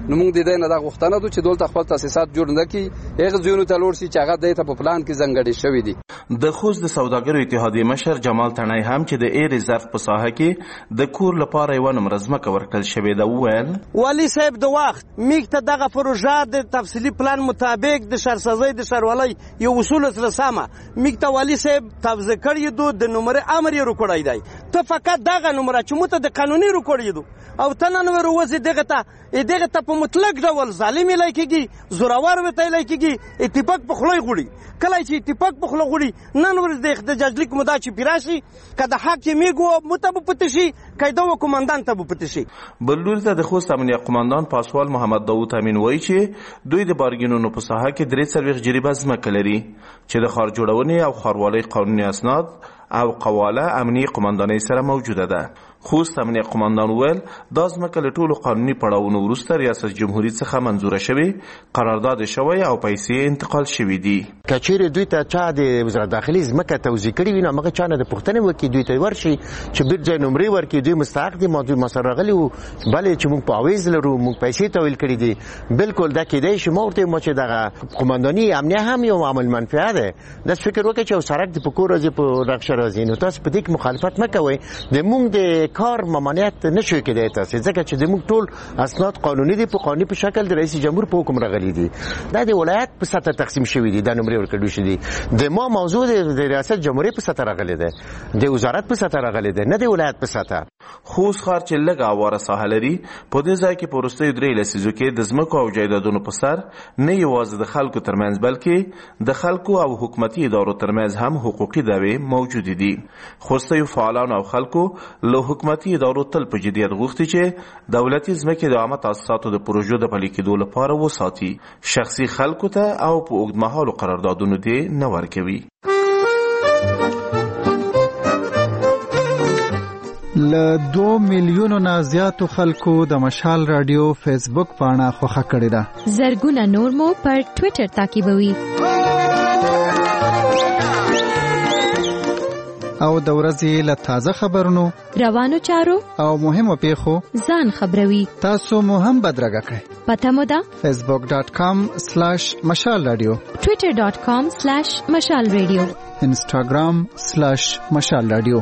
[SPEAKER 21] نو موږ د دې نه دا غوښتنه ده چې دولت خپل تاسیسات جوړ نه کړي هغه ځایونو ته لور شي چې هغه د په پلان کې ځنګړي شوی دي.
[SPEAKER 19] د خوست د سوداګرو اتحادیې مشر جمال تڼۍ هم چې د ایر ریزرف په ساحه کې د کور لپاره یو نمره ځمکه ورکړل شوې ده وویل
[SPEAKER 4] والی صاحب د وخت میږ ته دغه پروژه د تفصیلي پلان مطابق د شهرسازۍ د ښاروالۍ یو اصول سره سمه میږ ته والی صاحب توضیح کړی دو د نمره امر یې ورکړی دی ته فقط دغه نمره چې موږ ته د قانوني ورکړی دو او ته نن وروځي دغه ته په مطلق ډول ظالم لای کېږي زورور وته لای کېږي اتفاق په خلای غوړي کله چې اتفاق په خلای غوړي نن ور د احتجاجلیک مدا چې پیراشي کله حاکمیګو مطابق پتشي کایده و کمانډان ته پتشي.
[SPEAKER 19] بلور ته د خوست امنیه قماندان پاسوال محمد داوود امین وایي چې دوی د بارګینونو په ساحه کې 43 جریبه ځمکه لري چې د ښار جوړونې او ښاروالۍ قانوني اسناد او قواله امنیه قماندانۍ سره موجوده ده. خوست امنیه قماندان ویل دا ځمکه له ټولو قانوني پړاوونو وروسته ریاست جمهوریت څخه منظوره شوې قرارداد شوی او پیسې انتقال شوې دي.
[SPEAKER 22] کچېرې دوی ته چا د وزارت داخلي ځمکه توزیع کړې وي نو هغه چا نه د پوښتنې وکړي دوی ته ورشي چې بیر ځای نمرې ورکړي دوی مستحق دي ما سره راغلي وو بلې چې موږ په عویز لرو موږ پیسې تحویل کړي دي بالکل دا کېدای شي ما ورته چې دغه قمانداني امنیه هم یو عمل منفعه ده داس فکر وکړي چې سړک د پکور راځي په رخصه راځي نو تاسو په دې کې مخالفت مه کوئ د موږ د کار ممانعت نشوي کېدای تاسو ځکه چې د موږ ټول اسناد قانوني دي په قانوني په شکل د رئیس جمهور په حکم راغلي دي دا د ولایت په سطح تقسیم شوی دي د نمرې ورکړل شوی دي د ما موضوع د ریاست جمهوریت په سطح راغلي ده د وزارت په سطح راغلي ده نه د ولایت په سطح.
[SPEAKER 19] خوست ښار چې لږ اواره ساحه لري په دې ځای کې په وروستیو 3 لسیزو کې د ځمکو او جایدادونو په سر نه یوازې د خلکو ترمنځ بلکې د خلکو او حکومتي ادارو ترمنځ هم حقوقي دعوې موجود دي. خوستیو فعالان او خلکو له حکومتي ادارو تل په جدیت غوښتي چې دولتي ځمکې د عامه تاسیساتو د پروژو د پلي کېدو لپاره وساتي شخصي خلکو ته او په اوږدمهالو قراردادونو دې نه ورکوي.
[SPEAKER 9] له 2 میلیونو نه زیاتو خلکو د مشال رادیو فیسبوک پاڼه خوښه کړې ده.
[SPEAKER 2] زرګونه نور مو پر ټوئیټر تعقیبوي
[SPEAKER 9] او د ورځې له تازه خبرونو
[SPEAKER 2] روانو چارو او
[SPEAKER 9] مهمو پیښو
[SPEAKER 2] ځان خبروي.
[SPEAKER 9] تاسو مو هم بدرګه کړئ.
[SPEAKER 2] پته مو ده
[SPEAKER 9] facebook.com/مشال رادیو
[SPEAKER 2] twitter.com/مشال رادیو
[SPEAKER 9] instagram/مشال رادیو.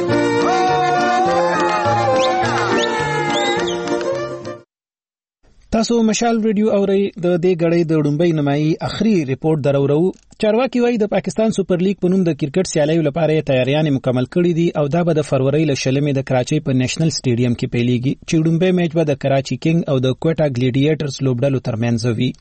[SPEAKER 1] تاسو مشال ریډیو اورئ د دې غړې د ډومبۍ نمایي اخري ریپورت درورو. چارواکي وایي د پاکستان سپر لیګ په نوم د کرکټ سیالیو لپاره تیاریان مکمل کړي دي او دا به د فروری له شلمې د کراچۍ په نېشنل سټیډیم کې پیلېږي چې ډومبۍ میچ به د کراچي کینګ او د کوټا ګلیډیټرز لوبډلو ترمنځ وي.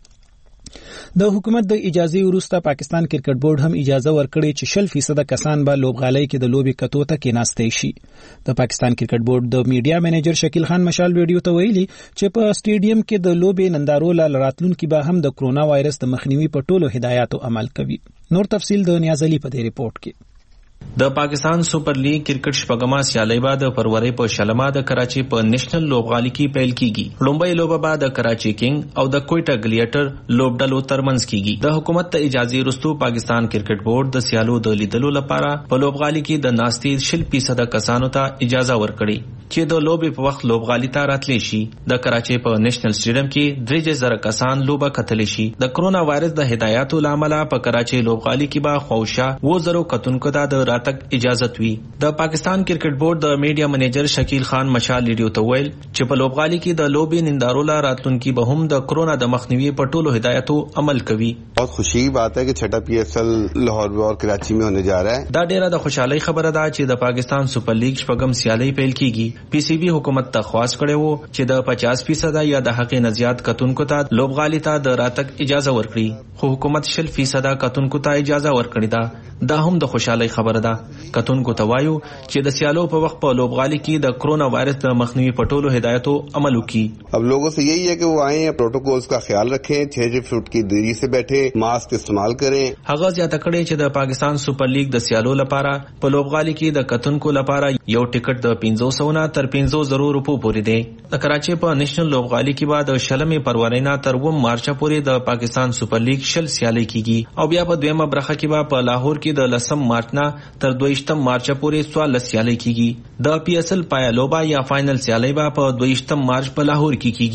[SPEAKER 1] د حکومت د اجازه وروسته پاکستان کرکټ بورډ هم اجازه ورکړي چې 60% کسان به لوبغالۍ کې د لوبي کتو ته کېناستې شي. د پاکستان کرکټ بورډ د میډیا منیجر شکیل خان مشال ویډیو ته ویلي چې په سټیډیم کې د لوبي نندارو لراتلونکو به هم د کرونا وایرس د مخنیوي په ټولو هدایاتو عمل کوي. نور تفصیل د نیازلی په دې ریپورت کې.
[SPEAKER 23] د پاکستان سپر لیګ کرکټ شپږمه سیالي به د فروری په شلمه د کراچي په نېشنل لوبغالي کې پیل کیږي. لومړی لوبه به د کراچي کینګ او د کوټا ګلیډیټر لوبډلو ترمنځ کیږي. د حکومت ته اجازه وروسته پاکستان کرکټ بورډ د سیالو د لیدلو لپاره په لوبغالي کې د ناستي 60% کسانو ته اجازه ورکړي چې د لوبې په وخت لوبغالي ته راتلی شي. د کراچي په نېشنل سټیډیم کې 3000 کسان لوبه کتلی شي. د کرونا وایرس د هدایاتو لامل په کراچي لوبغالي کې به خوشا 2000 کتونکو ته راتګ اجازت وی. د پاکستان کرکټ بورډ د میډیا منیجر شکیل خان مشال ریډیو ته ویل چې په لوبغالي کې د لوبي نندارو لا راتلونکي به هم د کرونا د مخنیوي په ټولو هدایتو عمل کوي.
[SPEAKER 24] बहुत खुशी की बात है कि छठा PSL लाहौर और कराची में होने जा रहा है.
[SPEAKER 23] دا ډیره د خوشحالي خبره ده چې د پاکستان سپر لیګ شپږم سیالي پیل کیږي. پی سی بی حکومت ته خواست کړي وو چې د 50% یا د حق نزيات کتونکو ته لوبغالي ته د راتګ اجازه ورکړي خو حکومت 60% کتونکو ته اجازه ورکړي ده. دا هم د خوشحالي خبره ده. کتونکو ته وایو چې د سیالو په وخت په لوبغالي کې د کرونا وایرس د مخنیوي په ټولو هدایتو عمل وکړي.
[SPEAKER 24] अब लोगों से यही है कि वो आए प्रोटोकॉल्स का ख्याल रखें 6 फुट की दूरी से बैठे मास्क इस्तेमाल करें.
[SPEAKER 23] هغه زیاته کړي چې د پاکستان سپر لیګ د سیالو لپاره په لوبغالي کې د کتونکو لپاره یو ټیکټ د 500 نه تر 500 روپو پورې دی. د کراچي په نېشنل لوبغالي کې بعد شلمې فروری نه تر 9 مارچ پورې د پاکستان سپر لیګ شل سیالي کیږي او بیا په دویمه برخه کې به په لاهور کې د 10 مارچ نه تر 22 مارچ پورې 14 سیالي کیږي. د PSL پای لوبا یا فائنل سیالي به په 22 مارچ په لاهور کې کیږي.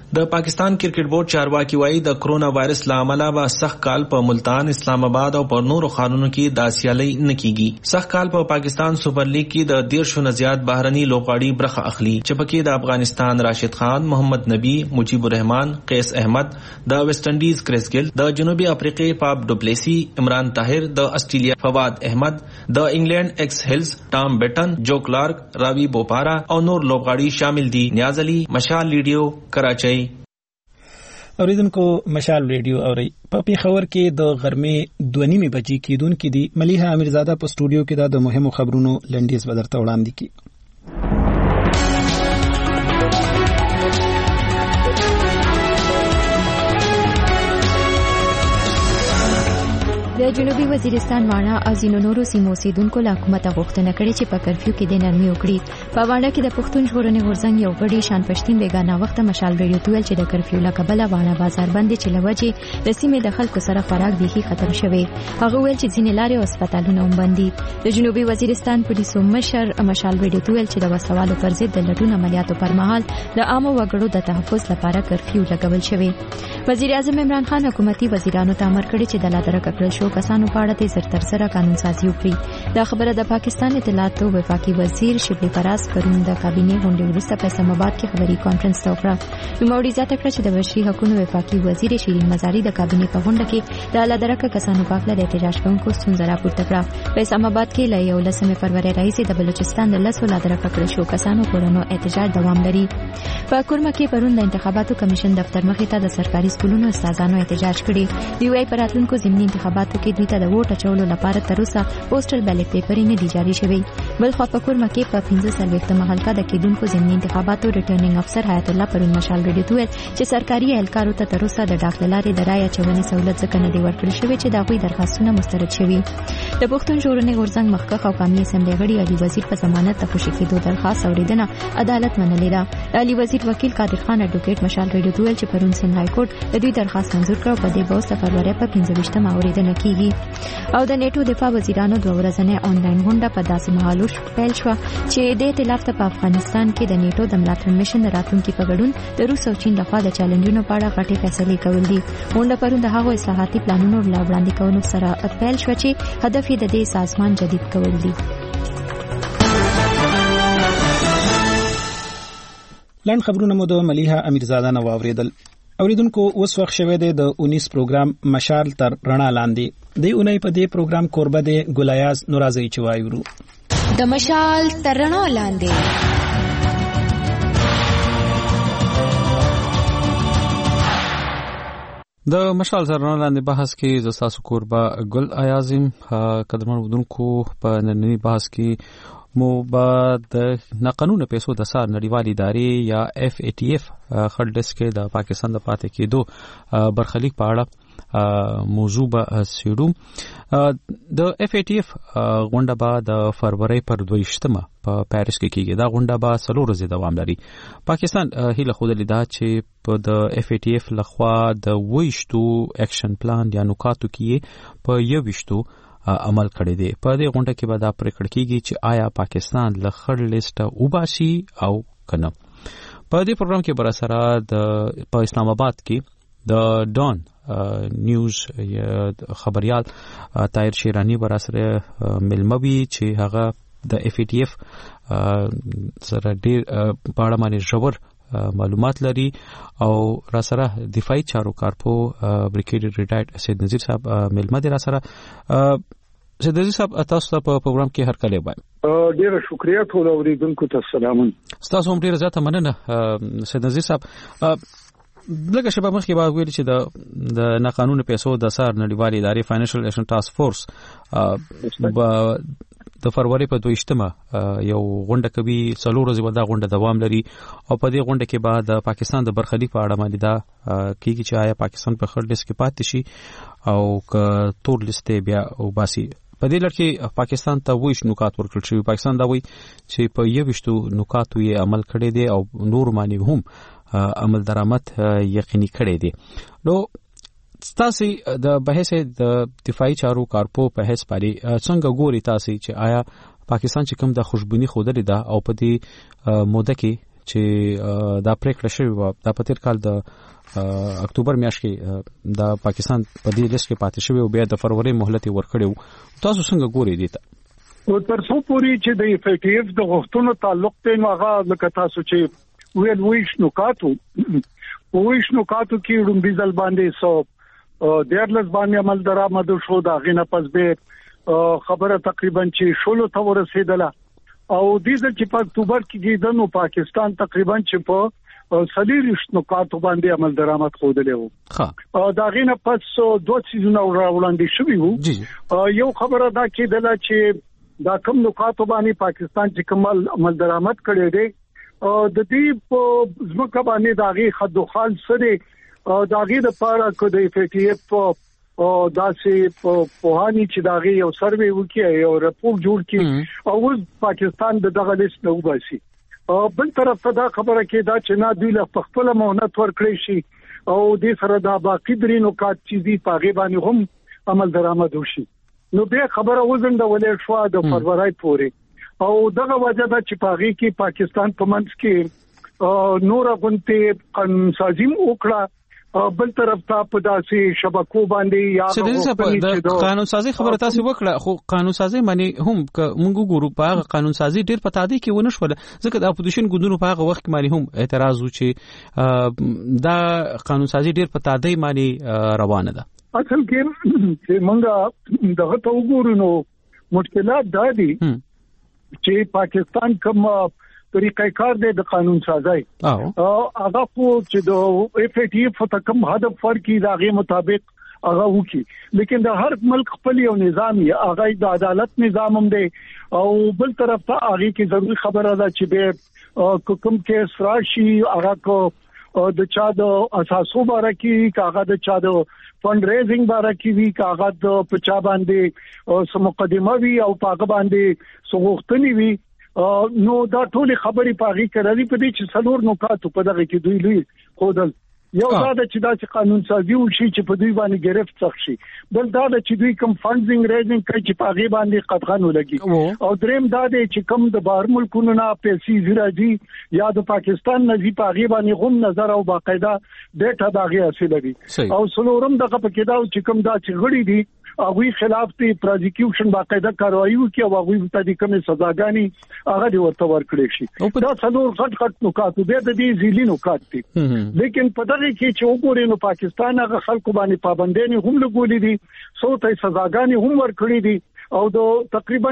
[SPEAKER 23] د پاکستان کرکټ بورډ چارواکي وایي د کرونا وایرس لامل به سخت کال په ملتان، اسلام آباد او په نورو ښارونو کې د سیالي نه کیږي. سخت کال په پاکستان سپر لیګ کې د 13 نه زیات بهرني لوبغاړي برخه اخلي چې پکې د افغانستان راشد خان، محمد نبی، مجيب الرحمن، قیس احمد، د ویسټ انډیز کریس ګیل، د جنوبي افریقې پاپ ډوپلیسی، عمران طاهر، د استرالیا فواد احمد، د انګلند ایکس هیلز ټام بیټن، جو کلارک، راوی بوپارا او نور لوبغاړي شامل دي. نیاز علي، مشال ریډیو، کراچۍ.
[SPEAKER 1] اوریدونکو مشال ریډیو اوري په پیښور کې د غرمې 2:30 بجې کېدونکې دي. ملیحه امیرزاده په سټوډیو کې د مهمو خبرونو لنډیز بدرته وړاندې کی.
[SPEAKER 2] د جنوبي وزیرستان واڼه او ځینو نورو سیمو اوسیدونکو له حکومته غوښتنه کړې چې په کرفیو کې د نرمي وکړي. په واڼه کې د پښتون ژغورنې غورځنګ یو غړي شان پښتین بیګانه وخت مشال ریډیو ته ویل چې د کرفیو له کبله واڼه بازار بندي چې لوجه د سیمې د خلکو سره خوراک بيخي ختم شوی. هغه ویل چې ځینې لارې او هسپتالونه هم بندي. د جنوبي وزیرستان پولیسو مشر مشال ریډیو ته ویل چې د وسوالو پر ضد د لټون عملیاتو پر مهال د عامو وګړو د تحفظ لپاره کرفیو لګول شوی. وزیر اعظم عمران خان حکومتي وزیرانو ته امر کړی چې د لادرک کړل شو کسانو په اړه تر سره قانون سازي وکړي. دا خبره د پاکستان اطلاعات او وفاقي وزیر شبلی فراز پرون د کابینې غونډې وروسته په اسلام آباد کې خبري کانفرنس ته وکړه. نوموړي زیاته کړه چې د بشري حقوقو وفاقي وزیر شیرین مزاری د کابینې په غونډه کې د لادرک کسانو په اړه د احتجاج کوونکو ستونزه راپورته کړه. په اسلام آباد کې له 11 فروری راهیسې د بلوچستان د 10 لادرک کړل شو کسانو کورونو احتجاج دوام لري. په کورمه کې پرون د انتخاباتو کمیشن دفتر مخې ته د سرکاري سکولونو استادانو احتجاج کړي. دی وايي پر راتلونکو ضمني انتخاباتو کې دوی ته د ووټ اچولو لپاره تر اوسه پوسټل بیلټ پیپر نه دی جاری شوی. بل خو په کورمه کې په 15 حلقه د کېدونکو ضمني انتخاباتو ریټرنینګ افسر حیات الله پرون مشال ریډیو ته ویل چې سرکاري اهلکارو ته تر اوسه د ډاک لارې د رای اچونې سہولت ځکه نه دی ورکړل شوی چې دا غوي درخواستونه مسترد شوي. د پښتون ژغورنې غورځنګ مخکښ او قومي اسمبلی غړي علي وزیر په ضمانت د خوشي کېدو درخواست اوریدنه عدالت منلې ده. علي وزیر وکیل قادر خان اډوکیټ مشال ریډیو ته ویل چې پرون سند های کورټ د دوی درخواست منزور کړ او په دې باور فروری په 15 اوریدنه کیږي. او د نیټو دفاع وزیرانو د ورځنۍ آنلاین غونډه په داسې مهالو پیل شو چې د ائتلاف ته په افغانستان کې د نیټو د ملاتړ میشن راتلونکي په ګډون د روس او چین لخوا د چیلنجونو په اړه غټي فیصلې کول دي. غونډه پرون د هغو اصلاحاتي پلانونو لا وړاندې کولو سره پیل شو چې هدف یې د دې سازمان جدید کول دي.
[SPEAKER 1] لاند خبرونه مو د ملیحه امیرزاده نو اوریدل. اوریدونکو اوس وخت شوه د 19 پروګرام مشال تر رڼا لاندې د اونۍ په دې پروګرام کوربه د ګلایاز نورازي چوایورو
[SPEAKER 2] د مشال تر رڼا لاندې.
[SPEAKER 12] د مشال تر رڼا لاندې بحث کې ز تاسو کوربه ګل ایازم قدرمن ودونکو په نننی بحث کې مو بعد ناقانونه پیسو د سار نړیوالې ادارې یا FATF خړډس کې د پاکستان د پاتې کېدو برخلیک په اړه موضوع به سیړو. د FATF غونډه به د فروری پر 22 په پاریس کې کیږي. دا غونډه به 3 ورځې دوام لري. پاکستان هیله خوده لیدا چې په د FATF لخوا د 22 اکشن پلان یا نکاتو کې په 21 عمل کړی دی. په دې غونډه کې به دا پریکړه کیږي چې آیا پاکستان له خړ لیست وباسي او کنه. په دې پروګرام کې بر سره په اسلام آباد کې د ډان نیوز خبريال طاهر شیرانی بر سره ملموي چې هغه د FATF سره ډیر په اړه باندې ژور معلومات لري او را سره دفاعي چارو کارپو بریګیډیر ریټایرډ سید نذیر صاحب ملمه دي. را سره سید نذیر صاحب تاسو ته په پروګرام کې هر کله وای.
[SPEAKER 3] ډیر شکریا ټول اوریدونکو ته سلامونه.
[SPEAKER 12] تاسو هم ډیر زیاته مننه سید نذیر صاحب. لکه شباب مخکې به ویل چې د ناقانونه پیسو د سار نړیوالې ادارې فاینانشل ایکشن ټاسک فورس د فروری په 22 یو غونډه کوي. 3 ورځې به دا غونډه دوام لري او په دې غونډه کې به د پاکستان د برخلیک په اړه باندې دا کیږي چې آیا پاکستان په خړ لیست کې پاتې شي او که تور لیست بیا وباسي. په دې لړ کې پاکستان ته 20 نکات ورکړل شوی. پاکستان دا وایي چې په 21 نکاتو یې عمل کړی دی او نور معنی هم عمل درآمد یقیني کړی دی. نو تاسو د بحث د دفاعي چارو کارپو په هیڅ پاري څنګه ګوري تاسو چې آیا پاکستان چې کوم د خوشبونی خوده لیدا او په دې موده کې چې دا پریکړه شوې و د پتیر کال د اکتوبر میاشت کې د پاکستان په دې لیست کې پاتې شوی او بیا د فروری مهلت ورکړو تاسو څنګه ګورئ دې ته
[SPEAKER 3] او تر څو پورې چې د اف ای ټی اف د غوښتنو تعلق ته نو هغه لکه تاسو چې ویش نکاتو کې رومبي ځل باندې سو دیرلس باندې عمل درآمد شو دا غینه پس به خبره تقریبا چې شولو ته ورسېدله او دې چې په اکتوبر کې د نو پاکستان تقریبا چې په سلیریش نکاتو باندې عمل درآمد خوده وو دا غینه پس دوه سيزونه وړاندې شوی وو یو خبره دا کېدله چې دا کوم نکاتو باندې پاکستان چې کوم عمل درآمد کړی دی د دې په ځمکه باندې داغي خدوخال سره داغي د پاره کو د اف ای ټی اف داسې په هاني چې داغي یو سروې وکړي او رپورټ جوړ کړي او پاکستان دغه لیست نه وباسي بل طرف ته دا خبره کې دا چې نه دوی له خپل مهنت ورکړي شي او د سره دا باقی درې نکات چې دي پاغي باندې هم عمل درآمد وشي نو به خبره وزندولې شو د فروری پورې او دغه وجه دا چې پاغي کې پاکستان په منځ کې نور غونته قانون سازي وکړه بل طرف ته په داسې شبکو باندې یا
[SPEAKER 12] د قانون سازي خبره تاسو وکړه خو قانون سازي معنی هم موږ ګورو په قانون سازي ډیر په تادی کې ونه شو ځکه د اپوزیشن ګوندونو په هغه وخت کې معنی هم اعتراض و چې دا قانون سازي ډیر په تادی معنی روانه ده
[SPEAKER 3] اصل کې چې موږ دغه ته وګورو نو مشکلات دا دي چې پاکستان کوم طریقې کار دی د قانون سازي هغه خو چې د اف ای ټی اف ته کوم هدف ورکی دغه مطابق هغه وکي لیکن د هر ملک خپل یو نظام یې هغه د عدالت نظام هم دی او بل طرف ته هغه کې ضروري خبره ده چې به کوم کې راشي هغه کو د چا د اساسو بارکی کاغه د چا د فند ریزینګ بارکی وی کاغه د پچا باندې سم مقدمه وی او پاګه باندې سغوختنی وی نو دا ټول خبري پاغي کړلې په دې چې څلور نکات په دغه کې دوی لوی خودل یو دا چې دا چې قانون سازي وشي چې په دوی باندې گرفت څخ شي بل دا چې دوی کوم فندینګ ریزینګ کوي چې پاغي باندې قطغان ولګي او دریم دا چې کوم د بهر ملکونو نه پیسې زیراجي یا د پاکستان نزي پاغي باندې غون نظر او باقاعده ډیټا داغي حاصل لري او څلورم دغه پکې دا چې کوم دا چې غړي دي هغه خلاف ته پروزیکیوشن باقاعده کاروایی وکي او هغه ته د کومې سزاګانی هغه دی ورته ورکړي شي دا څلور غټ نکات دي د دې ځیلی نکات دي لیکن په دغه کې چې وګورئ نو پاکستان هغه خلکو باندې پابندۍ هم لګولې دي سو ته سزاګانی هم ورکړي دي او د تقریبا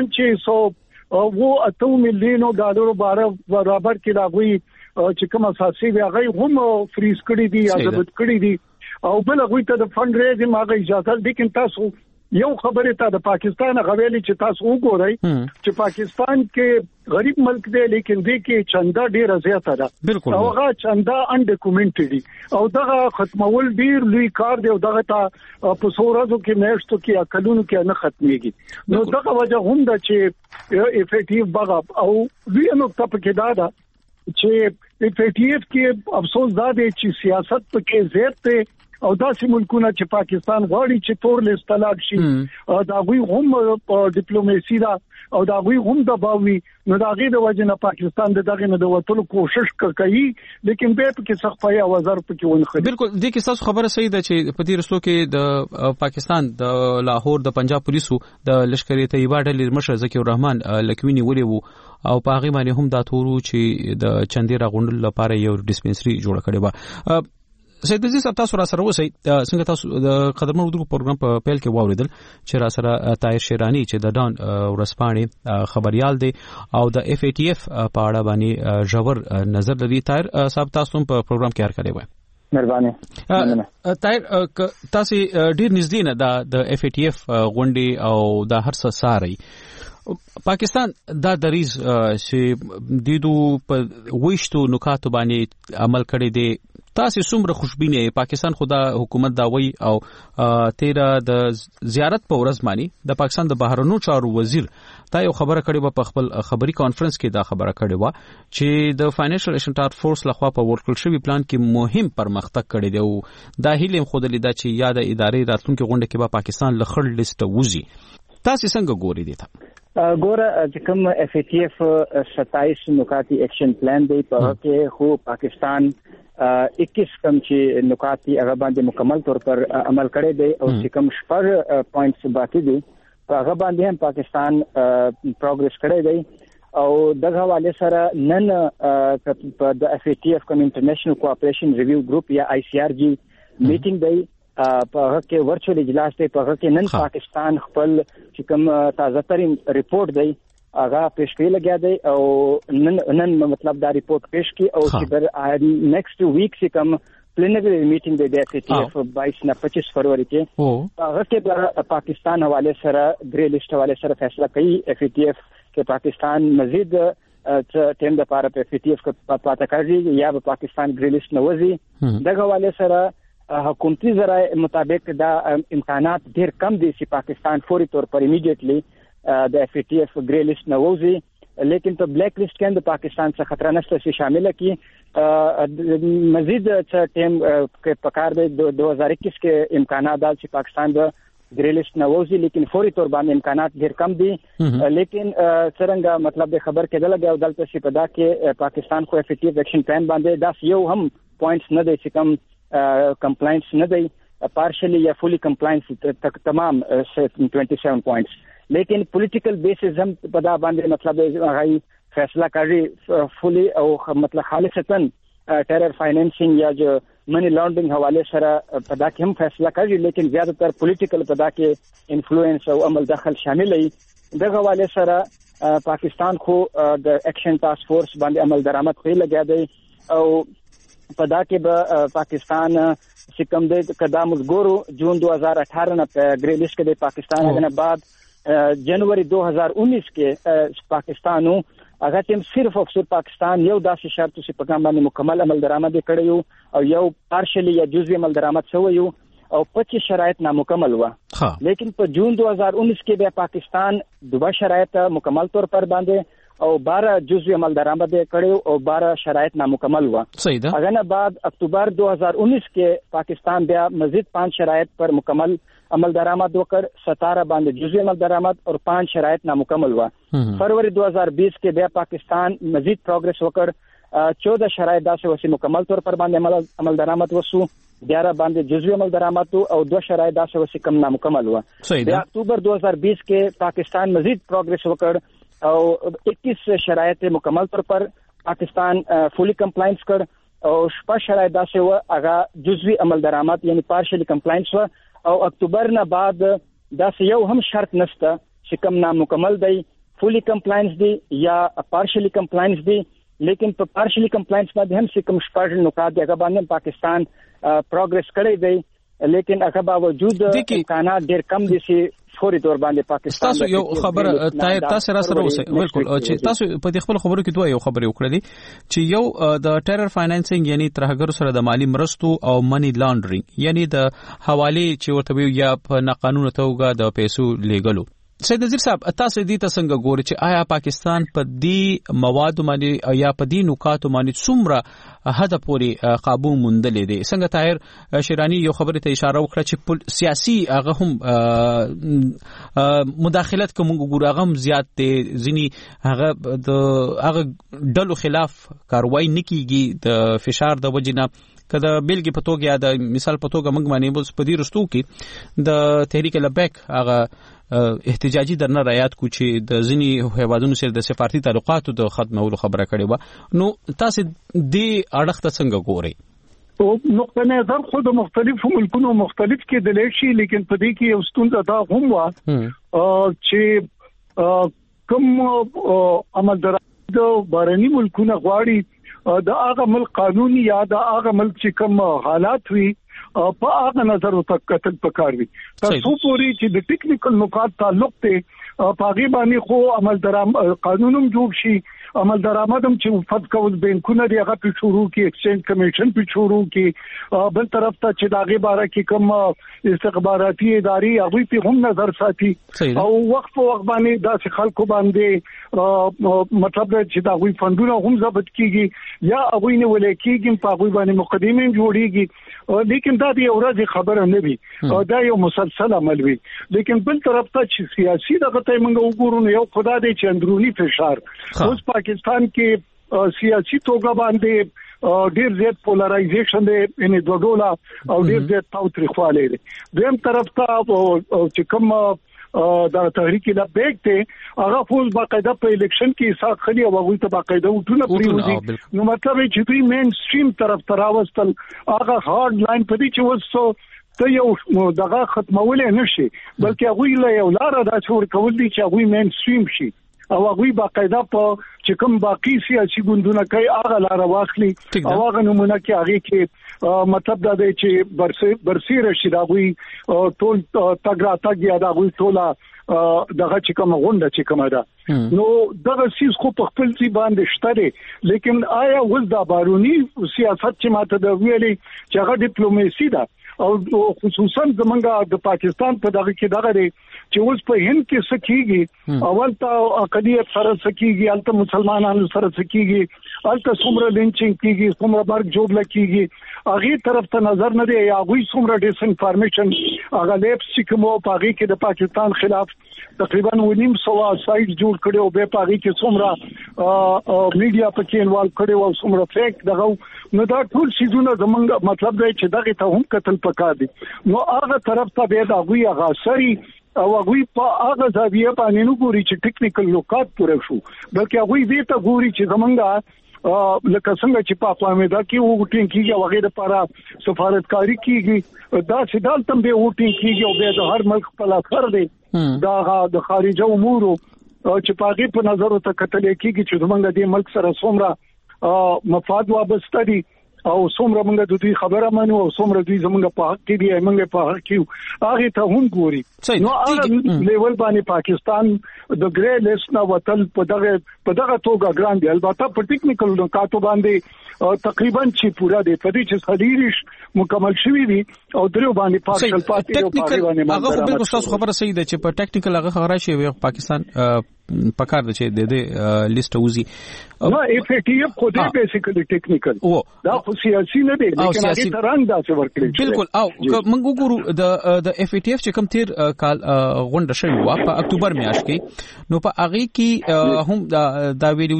[SPEAKER 3] 8 مليون ډالر برابر کې راغوي چې کوم اساسي وی هغه هم فریز کړی دي یا ضبط کړی دي او بل هغه ته د فند ریزینګ هغه اجازه لیکن تاسو یو خبره ته د پاکستان غوېلې چې تاسو وګورئ چې پاکستان کې غریب ملک دی لیکن دې کې چندا ډیره زیاته ده او هغه چندا ان ډاکومنټډ او دغه ختمول ډیر لوی کار دی او دغه ته په سورازو کې میاشتو کې اکلونو کې نه ختميږي نو دغه وجه هم ده چې افیکټیو بغا او لوی نقطه پکې ده چې افیکټیو کې افسوس دا دی چې سیاست پکې زیات او داسې ملکونه چې پاکستان غواړي چې تور لیست لاګ شي دا غوي هم ډیپلوماسي دا او دا غوي هم د باوي نو دا غي د وجنه پاکستان دغه نه د وټلو کوشش کوي لیکن به په څه خپای وزر پکې ونخړي
[SPEAKER 12] بالکل د کې تاسو خبره صحیح ده چې په دې رسو کې د پاکستان د لاهور د پنجاب پولیسو د لشکري طیبه ډلې مشر ذکی الرحمن لکوینی ولې وو او په هغه باندې هم دا تورو چې د چندې راغونډل لپاره یو ډیسپنسري جوړ کړي و سید عزیز تاسو را سره وسی څنګه تاسو د قدرمن اردو پروګرام په پیل کې واوریدل چې را سره طاهر شیرانی چې د ډان ورسپانې خبريال دی او د اف ای ټی اف په اړه باندې ژور نظر لري طاهر صاحب تاسو په پروګرام کې هر کړی وای
[SPEAKER 5] مهرباني
[SPEAKER 12] طاهر تاسو ډیر نږدې نه د اف ای ټی اف غونډي او د هر څه ساري پاکستان دا دریز چې دیدو په وښتو نکاتو باندې عمل کړی دی تاسو څومره خوشبینه پاکستان خدا حکومت دا وای او 13 د زیارت په ورځ مانی د پاکستان د بهرنیو چارو وزیر دا یو خبره کړې په خپل خبري کانفرنس کې دا خبره کړې و چې د فاینانشل ایکشن ټاسک فورس لخوا په ورکل شوی پلان کې مهم پرمختګ کړی دی او دا هیله خود لیدا چې یاد ادارې راتلونکو غونډه کې به پاکستان لخړ لیست وځي تاسو څنګه ګوري دي
[SPEAKER 5] ګوره چې کوم اف ای ټی اف 27 نکاتی ایکشن پلان دی په کې خو پاکستان 21 کم چې نکاتی هغه باندې مکمل طور پر عمل کړی دی او چې کوم شپږ پوینټس باقی دي هغه باندې هم پاکستان پروګرس کړی دی او دغه حواله سره نن په د اف ای ټی اف کوم انټرنیشنل کوآپریشن ریویو ګروپ یا آی سی آر جی میټینګ دی په هغه کې ورچوال اجلاس دی په هغه کې نن پاکستان خپل چې کوم تازه ترین ریپورت دی هغه پیش کړی لګیا دی او نن مطلب دا ریپورت پیش کی او چې در نیکسٹ ویک چې کوم پلینری میټینګ دی د اف ای ټی اف 22 نه 25 فروری کې هغه کې پاکستان حواله سره گری لیسټ حواله سره فیصله کوي اف ای ټی اف کې پاکستان مزید ټیم د پاره په اف ای ټی اف کې پاتې کړي یا به پاکستان گری لیسټ نه وځي دغه حواله سره حکومتي ذرایع مطابق دا امکانات ډیر کم دي چې پاکستان فوري طور پر امیډیټلی د اف ای ټی اف گری لیسټ نه وځي لیکن په بلیک لیسټ کې د پاکستان څخه خطر نشته چې شامل کی مزید ټیم کې پکار دی 2021 کې امکانات دال چې پاکستان د گری لیسټ نه وځي لیکن فوري طور باندې امکانات ډیر کم دي لیکن څنګه مطلب د خبر کې دلګي او دلته چې پدا کې پاکستان خو اف ای ټی اف ایکشن پلان باندې دا یو هم پوینټس نه دی چې کم compliance نه دی partially یا fully compliance تک تمام 27 points لیکن political basis هم په دا باندې مطلب هغه فیصله کوي fully او مطلب خالصتا ټیرر فاینانسینګ یا جو منی لانډرینګ حواله سره په دا کې هم فیصله کوي لیکن زیات تر political په دا کې انفلوئنس او عمل دخل شامل دی دغه حواله سره پاکستان خو د ایکشن ټاسک فورس باندې عمل درآمد کوي لګیا دی او په دا کې به پاکستان چې کوم د قدم وګورو جون 2018 نه په گری لیسټ کې د پاکستان نه بعد جنوري 2019 کې پاکستانو هغه تیم صرف او صرف پاکستان یو داسې شرط چې په کوم باندې مکمل عمل درآمد کړی او یو پارشلی یا جزئی عمل درآمد شوی او 25 شرایط نامکمل و لیکن په جون 2019 کې به پاکستان دوه شرایط مکمل طور پر باندې او 12 جزئی عمل درآمد کړي او 12 شرایط نامکمل و
[SPEAKER 12] صحیح ده
[SPEAKER 5] هغه نه بعد اکتوبر 2019 کې پاکستان بیا مزید 5 شرایط پر مکمل عمل درآمد وکړ 17 باندې جزئی عمل درآمد اور 5 شرایط نامکمل و فروری 2020 کې بیا پاکستان مزید پروګرس وکړ 14 شرایط داسې وسی مکمل طور پر باندې عمل درآمد وسو 11 باندې جزئی عمل درآمد او 2 شرایط داسې وسی کم نامکمل و بیا اکتوبر 2020 کې پاکستان مزید پروګرس وکړ او 21 شرایط مکمل طور پر پاکستان فولی کمپلاینس کړ او 6 شرایط داسې و هغه جزوی عمل درآمد یعنی پارشلی کمپلاینس و او اکتوبر نه بعد داسې یو هم شرط نشته چې کوم نامکمل دی فولی کمپلاینس دی یا پارشلی کمپلاینس دی لیکن په پارشلی کمپلاینس باندې هم چې کوم شپږ نکات هغه باندې پاکستان پروګرس کړی دی لیکن هغه باوجود امکانات ډیر کم دي چې فوري طور باندې پاکستان
[SPEAKER 12] تاسو یو خبر تاسو را سره اوسه بالکل چې تاسو په دې خپل خبرو کې دوه یو خبرې وکړلې چې یو د ټیرر فاینانسینګ یعنی ترهګر سره د مالی مرستو او منی لانډرینګ یعنی د حواله چې ورته یا په ناقانونه توګه د پیسو لیګلو سید نذیر صاحب تاسو دې ته څنګه ګورئ چې آیا پاکستان په دې مواد باندې یا په دې نکاتو باندې څومره حد پورې قابو موندلې دي څنګه طاهر شیرانی یو خبره ته اشاره وکړه چې سیاسي هغه هم مداخلت کوم ګورغه هم زیات دي ځنی هغه ډلو خلاف کاروایی نکېږي د فشار د وجنه کله بیلګې په توګه یا د مثال په توګه موږ باندې بوس په دې رستو کې د تحریک لبیک هغه احتجاجي درنه رایات کو چې د ځینی هیوادونو سره د سفارتي تعلقاتو د ختمولو خبره کړې و نو تاسو دې اړخ ته څنګه ګورئ
[SPEAKER 3] او نقطه نظر خود مختلف ملکونو مختلف کې د لشي لیکن په دې کې یو ستونزه دا هم و چې کوم عمل درآمد بارني ملکونه غواړي د هغه ملک قانوني یا د هغه ملک چې کوم حالات وي په هغه نظر وتکتل پکاروي تاسو پوری چې د ټیکنیکل نکات تعلق ته پاغي باندې خو عمل درآمد قانونوم جوړ شي عمل درآمد هم چې وفد کول بانکونه دی هغه په شروع کې ایکسچینج کمیشن په شروع کې بل طرف ته چې داغه باره کې کوم استخباراتي ادارې هغه په هم نظر ساتي او وخت په وخت باندې داسې خلکو باندې مطلب چې دا غوي فندونه هم ضبط کیږي یا هغه نه ولې کیږي په هغه باندې مقدمه جوړیږي لیکن دا دی ورځ خبره نه وي دا یو مسلسل عمل وي لیکن بل طرف ته چې سیاسي دغه ته موږ وګورو نو یو خدای دې چې اندرونی فشار اوس پاکستان کې سیاسي توګه باندې ډیر زیات پولرایزیشن دی ان دوه ډوله او ډیر زیات تاوتریخواله دی دیم طرف ته چې کوم دا تحریک لبیک ته هغه فوز باقاعده په الیکشن کې حساب خلی او هغه ته باقاعده وټونه پریوزي نو مطلب چې دوی مین سټریم طرف تراوستل هغه هارد لاین په دې چې وسو ته یو دغه ختمولې نشي بلکې هغه له یو لار دا څور کول دي چې هغه مین سټریم شي او هغه باقاعده په چې کوم باقی سیاسي ګوندونه کوي هغه لار واخلي او هغه نمونه کې هغه کې مطلب دا دی چې برسي رشید هغه ټول تګراتګ یا هغه ټوله دغه چې کوم غونډه چې کومه ده نو دغه سیس خو په خپل ځای باندې شته لیکن آیا ول دا بارونی سیاست چې ماته د ویلي چې هغه ډیپلوماسي ده او خصوصا زمونږ د پاکستان په دغه کې دغه دی چې اوس په هند کې سکیږي اول ته اقلیت سره سکیږي الته مسلمانانو سره سکیږي الته څومره لینچینګ کیږي څومره برګ جوړ لکیږي هغه طرف ته نظر نه دی یا هغه څومره ډیس انفارمیشن هغه لیپس چې کومه پاغي کې د پاکستان خلاف تقریبا 900 سایت جوړ کړي او به پاغي کې څومره میډیا پکې انوالو کړي او څومره فیک دغه نو دا ټول شیزونه زمونږ مطلب دی چې دغه ته هم قتل پکار دي نو هغه طرف ته به دا غوي هغه سری او هغه په هغه ځای باندې نو ګوري چې ټیکنیکل لوکات پوره شو بلکې هغه دې ته ګوري چې زمونږ لکه څنګه چې په اقوامه کې ووټینګ کیږي او هغه لپاره سفارتکاری کیږي دا چې دالته به ووټینګ کیږي او به د هر ملک په لاسر دی دا د خارجه امور چې پاغي په نظر ته کتل کیږي چې زمونږ د ملک سره څومره مفاد وابسته دي او څومره موږ د دوی خبره مانو او څومره دوی زمونږ په حق کې دي موږ په حق کې هغه ته هم ګوري نو هغه لیول باندې پاکستان د ګری لیست نو وتل په دغه توګه ګران دی البته په ټیکنیکل نکاتو باندې تقریبا چې پورا دی په دې چې صدیریش مکمل شوی دی او درو باندې پاکستان پاتې او باندې
[SPEAKER 12] هغه بالکل تاسو خبره صحیح ده چې په ټیکنیکل هغه خبره شي پاکستان پکار د چې د لیست وزي
[SPEAKER 3] نو اف ټی اف خو دې بیسیکلی ټیکنیکل دا خو سیاسي نه دی لیکن هغه ترنګ دا څه ورکړي
[SPEAKER 12] بالکل او موږ وګورو د اف ټی اف چې کوم تیر کال غونډه شوی و په اکتوبر میاشت کې نو په هغه کې هم دا ویلو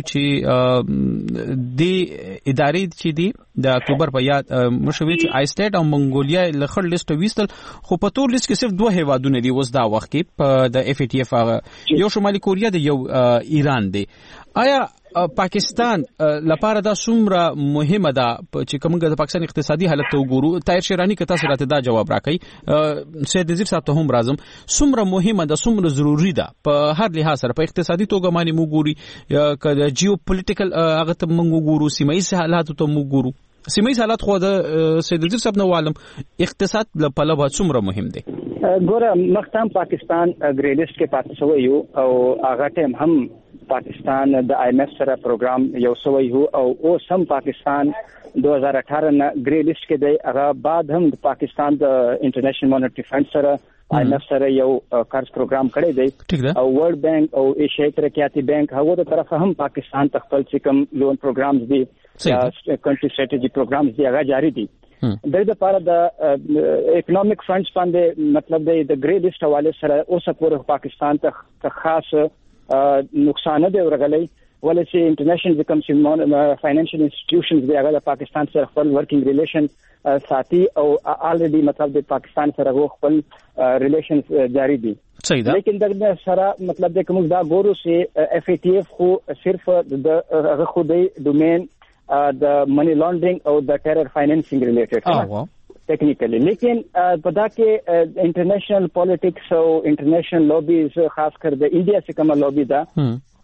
[SPEAKER 12] چې د ادارې چې دی د اکتوبر په یاد مشوي چې آیسټیټ او منګولیا لخر لیست ویستل خو په ټول لیست کې صرف دوه هیوادونه دي اوس دا وخت کې په د اف ټی اف یو شمالي کوریا دی یو ایران دی آیا پاکستان لپاره دا څومره مهمه ده چې کومه د پاکستان اقتصادي حالت ته وګورو طاهر شیرانی که تاسو راته دا جواب راکړئ سید نذیر صاحب ته هم راځم څومره مهمه ده څومره ضروری ده په هر لحاظ سره په اقتصادي توګه باندې موږ ګوري که جیو پولیټیکل هغه ته موږ وګورو سیمایي حالات ته موږ ګورو سیمایي حالات خو د سید نذیر صاحب نو عالم اقتصاد په لبا څومره مهم دي
[SPEAKER 5] ګوره مختم پاکستان ګریډست کې پاتې شوی یو او هغه ټیم هم پاکستان د آی ایم ایف سره پروګرام یو سوی هو او اوس هم پاکستان 2018 نه ګریډست کې دی هغه بعد هم د پاکستان د انټرنیشنل مانیټری فند سره آی ایم ایف سره یو قرض پروګرام کړی دی او ورلد بانک او ایشیایي ترقیاتي بانک هغه د طرفه هم پاکستان ته خپل کوم لون پروګرامز دي یا کنټری سټریټجی پروګرامز دي هغه جاری دي د دې لپاره د اکونومیک فندز باندې مطلب د ګریډست حواله سره اوس پورې پاکستان ته خاص نقصان دی ورغلی ولې چې انټرنیشنل کوم چې فاینانشل انسټیټیوشنز دی هغه د پاکستان سره خپل ورکینګ ریلیشن ساتي او الریډي مطلب د پاکستان سره خپل ریلیشنز جاری دي لیکن د سره مطلب د کوم دا ګورو چې اف ای ټی اف خو صرف د خودي ډومین د منی لانډرینګ او د ټیرر فاینانسینګ ریلیټډ ټیکنیکلی لیکن په دا کې انټرنیشنل پالیټکس او انټرنیشنل لابیز خاص کر د انډیا څخه کومه لابی ده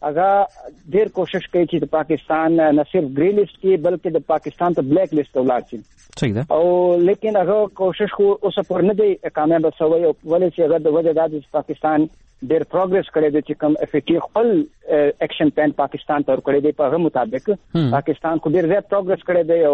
[SPEAKER 5] هغه ډیر کوشش کوي چې د پاکستان نه صرف گری لیست کې بلکې د پاکستان ته بلیک لیست ولاړ شي.
[SPEAKER 12] صحیح ده.
[SPEAKER 5] او لیکن هغه کوشش خو اوس پر نه دی کامیاب شوی او ولې چې هغه د وجه د پاکستان ډیر پروګرس کړی دی چې کوم افیکټیو خپل اکشن پلان پاکستان ته ورکړی دی په هغه مطابق پاکستان خو ډیر زیات پروګرس کړی دی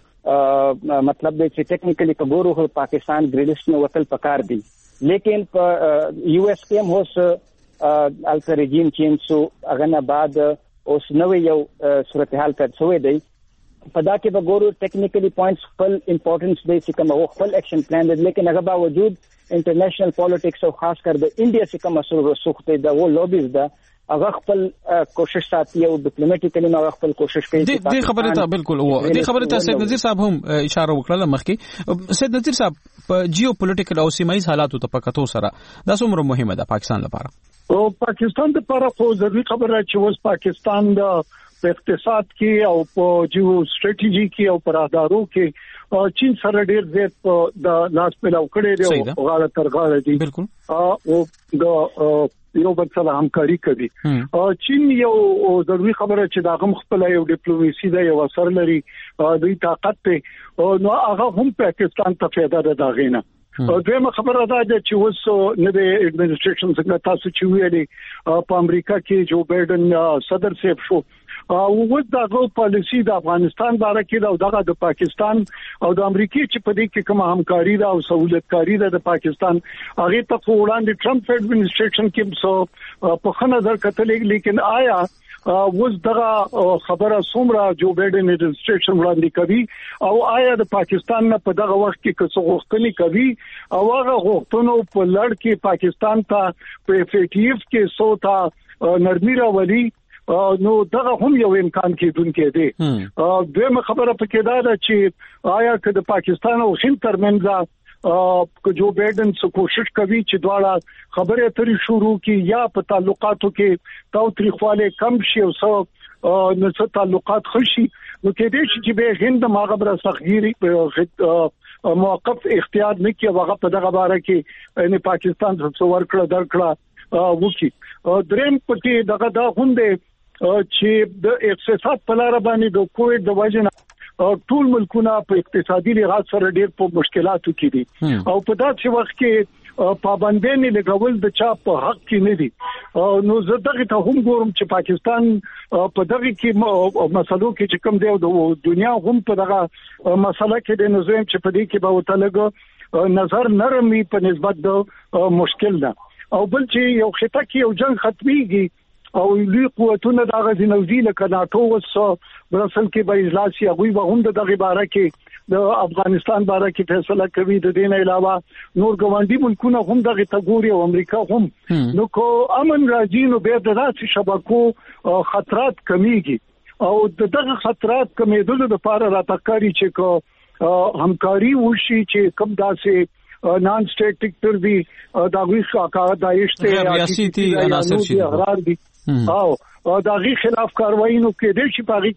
[SPEAKER 5] او مطلب دی چې ټیکنیکلی کګورو خو پاکستان گری لیست نه وتل پکار دی لیکن په یو ایس کې هم اوس الکا رژیم چینج شو هغه نه بعد اوس نوې یو صورتحال پیدا شوې دی په دا کې به ګورو ټیکنیکلی پوینټس خپل امپورټنس دی چې کوم خپل اکشن پلان دی لیکن هغه باوجود انټرنیشنل پالیټکس او خاص کر د انډیا چې کوم مسله رسوخته ده و لوبیز ده هغه خپل کوشش ساتي او ډیپلوماټیکلی نو خپل کوشش کوي.
[SPEAKER 12] دې خبره ته بالکل و دې خبره ته سید نذیر صاحب هم اشاره وکړه مخکې. سید نذیر صاحب په جیو پولیټیکل او سیمایي حالاتو ته پکاتو سره دا څومره مهمه ده پاکستان لپاره؟
[SPEAKER 3] او پاکستان لپاره خو ضروري خبره چې اوس پاکستان د اقتصاد کې او په جیو سټریټیجي کې او پر ادارو کې چین سره ډیر زیات د لاس په لو کړي دی او غاړه تر غاړه دی
[SPEAKER 12] بالکل
[SPEAKER 3] او د یو بل سره همکاري کوي. چین یو ضروري خبره چې دا هم خپل یو ډیپلوماسي دا یو اثر لري دوی طاقت ته نو هغه هم پاکستان ته فایده ده دا غینه. دویمه خبره ده چې اوس نوې اډمنسټریشن څنګه تاسو چې ویلي په امریکا کې جو بایدن صدر صاحب شو او وځ دا پالیسی د افغانستان باره کې دا دغه د پاکستان او د امریکای چې په دې کې کوم همکاري ده او سہولتکاری ده د پاکستان هغه ته وړاندې ټرمپ اډمنسټریشن کې څو په خنه در کتلې لیکن آیا وځ دغه خبره څومره جو بایدن اډمنسټریشن وړاندې کوي او آیا د پاکستان نه په دغه وخت کې څه غوښتنې کوي او هغه غوښتنو په لړ کې پاکستان ته په افیټیف کې سوتا نرمي راولي نو دغه هم یو امکان کېدونکې دی. دویمه خبره پکې دا ده چې آیا که د پاکستان او هند ترمنځ جو بایدن څه کوشش کوي چې دواړه خبرې اترې شروع کړي یا په تعلقاتو کې تاوتریخواله کم شي او څه تعلقات خوشي نو کې دې چې به هند ماغبره صغیری موقف اختیار نه کیږي هغه په دغه باره کې یعنی پاکستان څه ورکړه درکړه وکي. دریم پکې دغه دا هوندې چې د اقتصاد په لار باندې د کووډ د وجه ټول ملکونه په اقتصادي لحاظ سره ډېر په مشکلاتو کې دي او په داسې وخت کې پابندۍ نه لګول د چا په حق کې نه دي نو زه دغه ته هم ګورم چې پاکستان په دغه کې مسلو کې چې کوم دی د دنیا هم په دغه مسله کې د نظام چې په دې کې به وتلګ نظر نرمي په نسبت د مشکل ده او بل چې یو خطه کې یو جنگ ختميږي او لوی قوتونه د غزنوزي لکه ناتو وس برسل کې به اجلاس یې غوي به هم دغه باره کې د افغانستان باره کې فیصله کوي د دین علاوه نور ګوندی ملکونه هم دغه تګوري او امریکا هم نو کو امن راځي نو به د راسي شبکو خطرات کمیږي او دغه خطرات کمیدلو لپاره راټکاري چې کو همکاري وشي چې کم داسې نان سټیټ ټیکټر دی دا وی ښاکا دایښ ته
[SPEAKER 12] ریاستی عناصر شي
[SPEAKER 3] او دا غي خلاف کاروایی نو کې د شي پاغي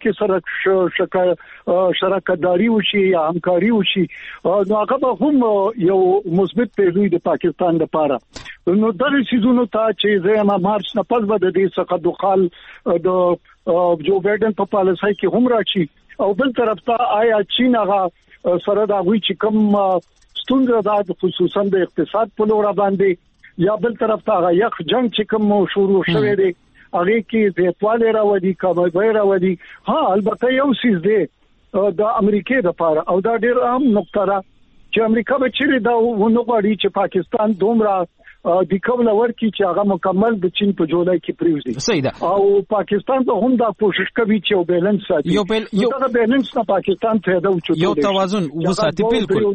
[SPEAKER 3] کې شراکتداري وشي یا همکاري وشي نو هغه به هم یو مثبت پهلو د پاکستان لپاره نو دغه سيزونو ته چې زما مارچ نه پس به د دې څخه دخل د جو بایدن په پالیسۍ کې هم راشي او بل طرف ته آیا چین هغه سره دا وی چې کوم ستونزه ده خصوصا د اقتصاد په لور باندې یا بل طرف ته هغه یخ جنگ چې کوم شروع شوه دی هغه کې زیاتواله راوړي کمای راوړي البته یو سیس دی د امریکای لپاره او دا ډیر اهم نقطه ده چې امریکا به چیرې دا ونه غواړي چې پاکستان دومره د کوم ورکی چې هغه مکمل د چین په جولای کې پریوزي
[SPEAKER 12] صحیح ده
[SPEAKER 3] او پاکستان به هم دا کوشش کوي چې یو بیلانس ساتي یو دا بیلانس نه پاکستان ته دا وچو
[SPEAKER 12] یو توازن وساتي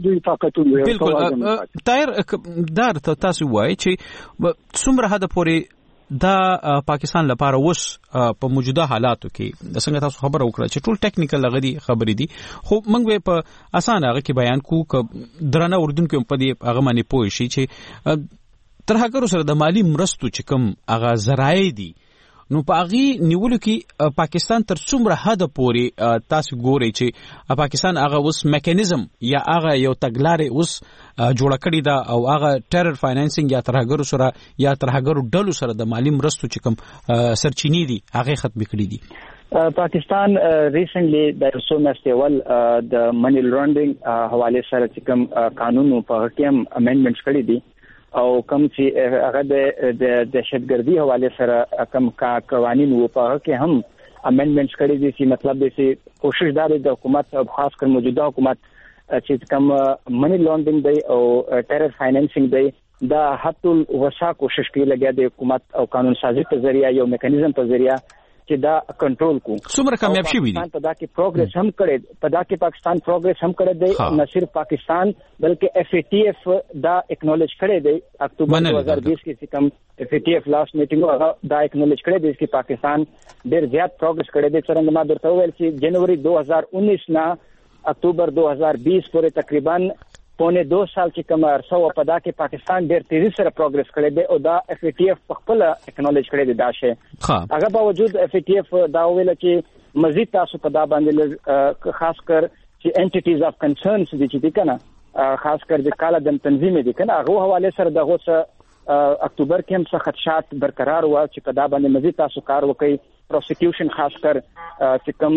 [SPEAKER 12] بالکل تایر دار تاسو وایي چې څومره حد پورې دا پاکستان لپاره وس په موجوده حالاتو کې د څنګه تاسو خبر وکړه چې ټول ټیکنیکل لغدي خبرې دي خو موږ په اسانه هغه کې بیان کو ک درنه اردن کې په دې هغه باندې پوه شي چې تر هغه سره د مالی مرستو چې کوم هغه ذرایع دي نو پاغي نیولو کې پاکستان تر څومره حد پورې تاسو ګورئ چې پاکستان هغه اوس میکانیزم یا هغه یو تګلارې اوس جوړه کړې ده او هغه ټیرر فاینانسینګ یا ترهګرو سره یا ترهګرو ډلو سره د مالی مرستو چې کوم سرچینې دي هغه ختم کړې دي.
[SPEAKER 5] پاکستان ریسنټلی د سومستیول د منی لانډرینګ حواله سره چې کوم قانون په حکم امندمنټس کړی دي او کوم چې هغه د دهشتګردي حواله سره کوم قوانين وو په کې هم امندمنټس کړی دي چې مطلب دې چې کوشش دا د حکومت او خاص کر موجوده حکومت چې کوم منی لانډرینګ دی او ټیرر فاینانسینګ دی دا حتل وسا کوشش کوي لګیا د حکومت او قانون سازي په ذریعہ یو میکانیزم په ذریعہ چې دا کنټرول کو.
[SPEAKER 12] څومره کامیاب شي وي
[SPEAKER 5] په دا کې پروګرس هم کړي په دا کې پاکستان پروګرس هم کړي دی نه صرف پاکستان بلکې FATF دا اکنالج کړي دی اکتوبر 2020 کې چې کوم FATF لاست میټینګ دا اکنالج کړي دی چې پاکستان ډېر زیات پروګرس کړي دی. څنګه ما درته وویل چې جنوري 2019 نه اکتوبر 2020 پورې تقریبا پونه 2 سال چې کوم ارسو په دا کې پاکستان ډېر تیزی سره پروګرس کړی دی او دا FATF په خپل اکنالج کړی دی دا شی. هغه باوجود FATF دا ویل چې مزید تاسو په دا باندې خاص کر چې انټیټیز اف کنسرنز دي چې کنه خاص کر د کاله د تنظیم دي کنه هغه حواله سره دغه اکتوبر کې هم څه خدشات برقرار و چې په دا باندې مزید تاسو کار وکړي. پروسیکیوشن خاص کر چې کوم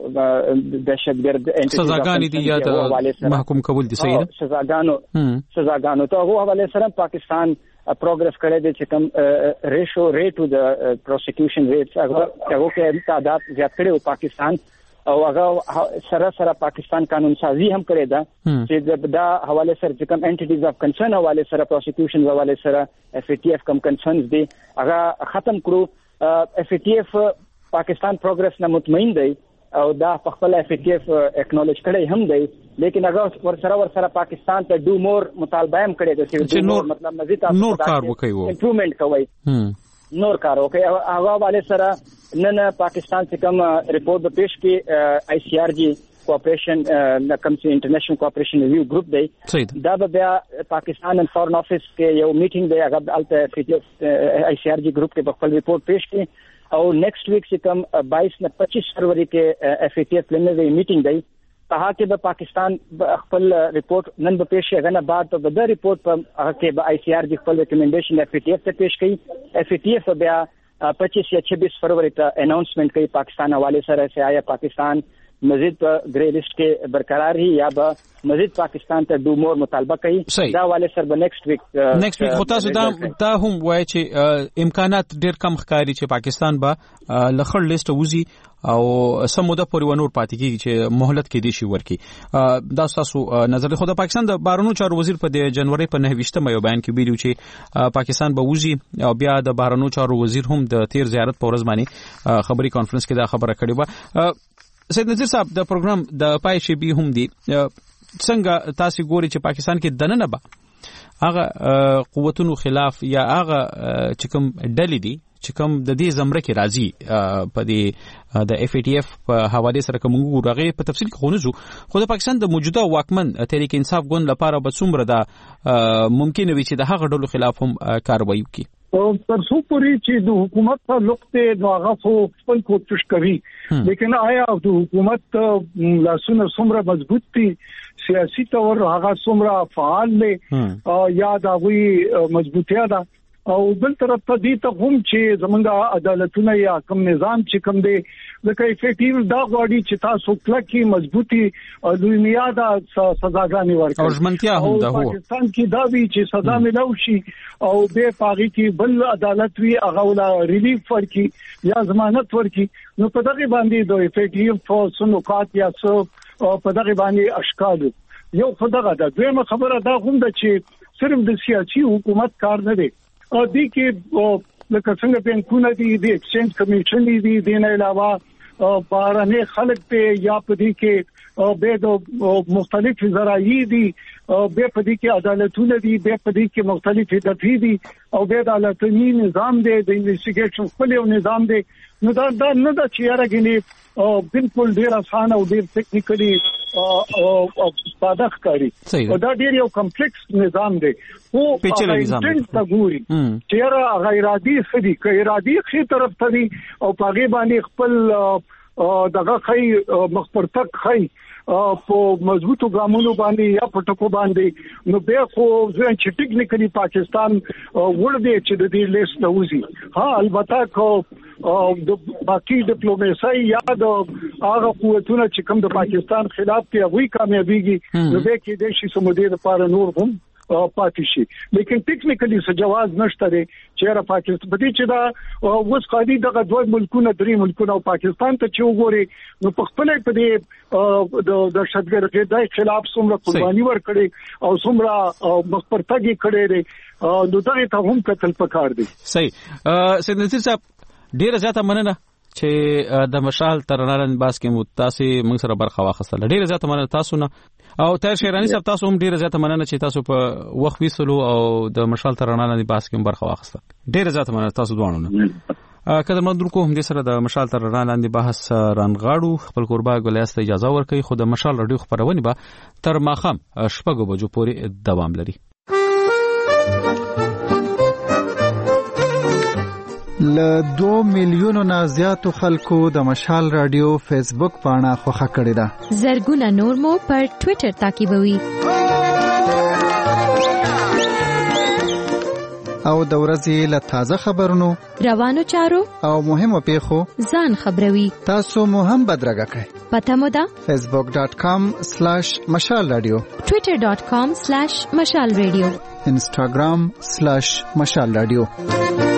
[SPEAKER 5] دهشتګرد
[SPEAKER 12] سزاګانې دي یا د محکوم کول دي صحیح ده
[SPEAKER 5] سزاګانو ته هغه حواله سره پاکستان پروګرس کړی دی چې کوم ریشو ریټ ټو د پروسیکیوشن ریټس هغه کې تعداد زیات کړي او پاکستان او هغه سره پاکستان قانون سازي هم کړی ده چې دا حواله سره چې کوم انټیټیز اف کنسرن حواله سره پروسیکیوشن حواله سره FATF کوم کنسرنز دي هغه ختم کړو. FATF پاکستان پروګرس نه مطمئن دی او دا په خپل FATF اکنالج کړی هم دی لیکن هغه ورسره پاکستان ته ډو مور مطالبه هم کړی دی چې نور مطلب مزید
[SPEAKER 12] نور کار وکړي
[SPEAKER 5] امپروومنت کوي نور کار وکړي. هغه والے سره نن پاکستان چې کوم ریپورت به پیش کړي ICRG کوآپریشن کوم چې انټرنیشنل کوآپریشن ریویو ګروپ دی دا به بیا پاکستان ان فورن افیس کې یو میټینګ دی هغه الته ICRG ګروپ کې خپل ریپورت پیش کړي او نیکسٹ ویک سے کم 22 نے 25 فروری کے FATF پلینری میٹنگ دی کہا کہ پاکستان خپل رپورٹ نن به پیش غنه بعد په د رپورت په هغه کې ICRG خپل ریکمنډیشن FATF ته پیش کړي. FATF بیا 25 یا 26 فروری ته اناؤنسمنٹ کړي پاکستان حواله سره چې آیا پاکستان مزید په گری لسټ کې برقرار هي یا به مزید پاکستان ته ډو مور مطالبه کوي. دا والے سر به نیکسٹ ویک
[SPEAKER 12] خو تاسو دا هم وایي چې امکانات ډېر کم ښکاري چې پاکستان به لخړ لیست وزي او سموده پورې ونور پاتې کیږي چې مهلت کې دي شي ورکی. دا تاسو نظر خو د پاکستان د بهرنیو چارو وزیر په د جنوري په 9 یو بیان کې ویلو چې پاکستان به وزي او بیا د بهرنیو چارو وزیر هم د تیر زیارت په ورځ باندې خبري کانفرنس کې دا خبره کړې و. سید نذیر صاحب د پروګرام د پای شی بي هم دي څنګه تاسو ګوري چې پاکستان کې دننه به هغه قوتونو خلاف یا هغه چې کوم ډلې دي چې کوم د دې زمره کې راځي په دې د FATF په حواله سره کوم ګورغه په تفصیل کې خونځو خو د پاکستان د موجوده واکمن تحریک انصاف ګوند لپاره به څومره دا ممکن وي چې د هغه ډلو خلاف هم کاروایی وکړي.
[SPEAKER 3] تر څو پورې چې د حکومت ته لوخته نو هغه خپل کوشش کوي لیکن آیا د حکومت لاسونه څومره مضبوط دي سیاسي تور هغه څومره فعال دي یا دا وی مضبوطیا ده او بل طرف ته دي ته هم چې زمونږ عدالتونه یا کوم نظام چې کوم دی لکه FATF دا غواړي چې تاسو کلکې مضبوطي لومیا دا سزاګانې ورکړي
[SPEAKER 12] او ژمنتیا هم ده.
[SPEAKER 3] پاکستان کې دا وی چې سزا ملو شي او به پاغي کې بل عدالت وی هغه ولا ریلیف ورکړي یا ضمانت ورکړي نو په دغه باندې د FATF سنوکات یا څو په دغه باندې اشکال یو خدغه دا دویمه خبره دا هم ده چې صرف د سیاسي حکومت کار نه دی دي کې لکه څنګه بانکونه دي د ایکسچینج کمیشن دي د نه علاوه بهرني خلک ته یا په دې کې به د مختلف ذرایع دي به په دې کې عدالتونه دي به په دې کې مختلف دفعې دي او به د عدالتي نظام دی د انویسټیګیشن خپل یو نظام دی نو دا نه د چیرې غني بالکل ډیر آسان او ډیر ټیکنیکلی ساده ښکاري دا ډیر یو کمپلیکس نظام دی او انټنټ ته ګوري چې را غیرادي سدي که ارادي خي طرف ته دي او پاګې باندې خپل دغه خي مخپرتک خي په مضبوطو ګامونو باندې یا پټکو باندې نو به خو ځین چې ټیکنیکلی پاکستان ور دي چې د دې لیست نوځي ها البته کو د باقي ډیپلوماسي یا د هغه قوتونو چې کوم د پاکستان خلاف کې هغه کامیابیږي نو به کې د شي سمودي لپاره نور هم پاتې شي لیکن ټیکنیکلی څه جواز نشته دی چې را پاکستان په دې چې دا اوس خالي دغه دوه ملکونه درې ملکونه او پاکستان ته چې وګوري نو په خپل په دې د شتګردۍ خلاف څومره قرباني ورکړي او څومره مخپرتګي کړي دي نو دغه ته هم قتل پکار دي
[SPEAKER 12] صحیح سید نصیر صاحب ډیره زیاته مننه چې د مشال ترنارن باس کې متاسي موږ سره برخه واخیستله ډیره زیاته مننه تاسو نه او تر شیرانی صاحب تاسو هم ډیره زیاته مننه چې تاسو په وخت ویسلو او د مشال ترنارن باس کې برخه واخیستله ډیره زیاته مننه تاسو دوانو نه کله مندونکو هم د سره د مشال ترنارن بحث رانغاړو خپل قربا ګلیاست اجازه ورکړي خو د مشال رادیو خبرونه به تر ماخام شپږ بجو پورې دوام لري
[SPEAKER 9] ل 2 میلیونو نه زیاتو خلکو د مشال رادیو فیسبوک پاڼه خوښه کړې ده
[SPEAKER 2] زرګونه نور مو پر ټوئیټر تعقیبوي
[SPEAKER 9] او د ورځې له تازه خبرونو
[SPEAKER 2] روانو چارو او
[SPEAKER 9] مهمو پیښو
[SPEAKER 2] ځان خبروي
[SPEAKER 9] تاسو مو هم بدرګه کړئ
[SPEAKER 2] پته مو ده
[SPEAKER 9] facebook.com/مشال رادیو
[SPEAKER 2] twitter.com/مشال رادیو
[SPEAKER 9] instagram/مشال رادیو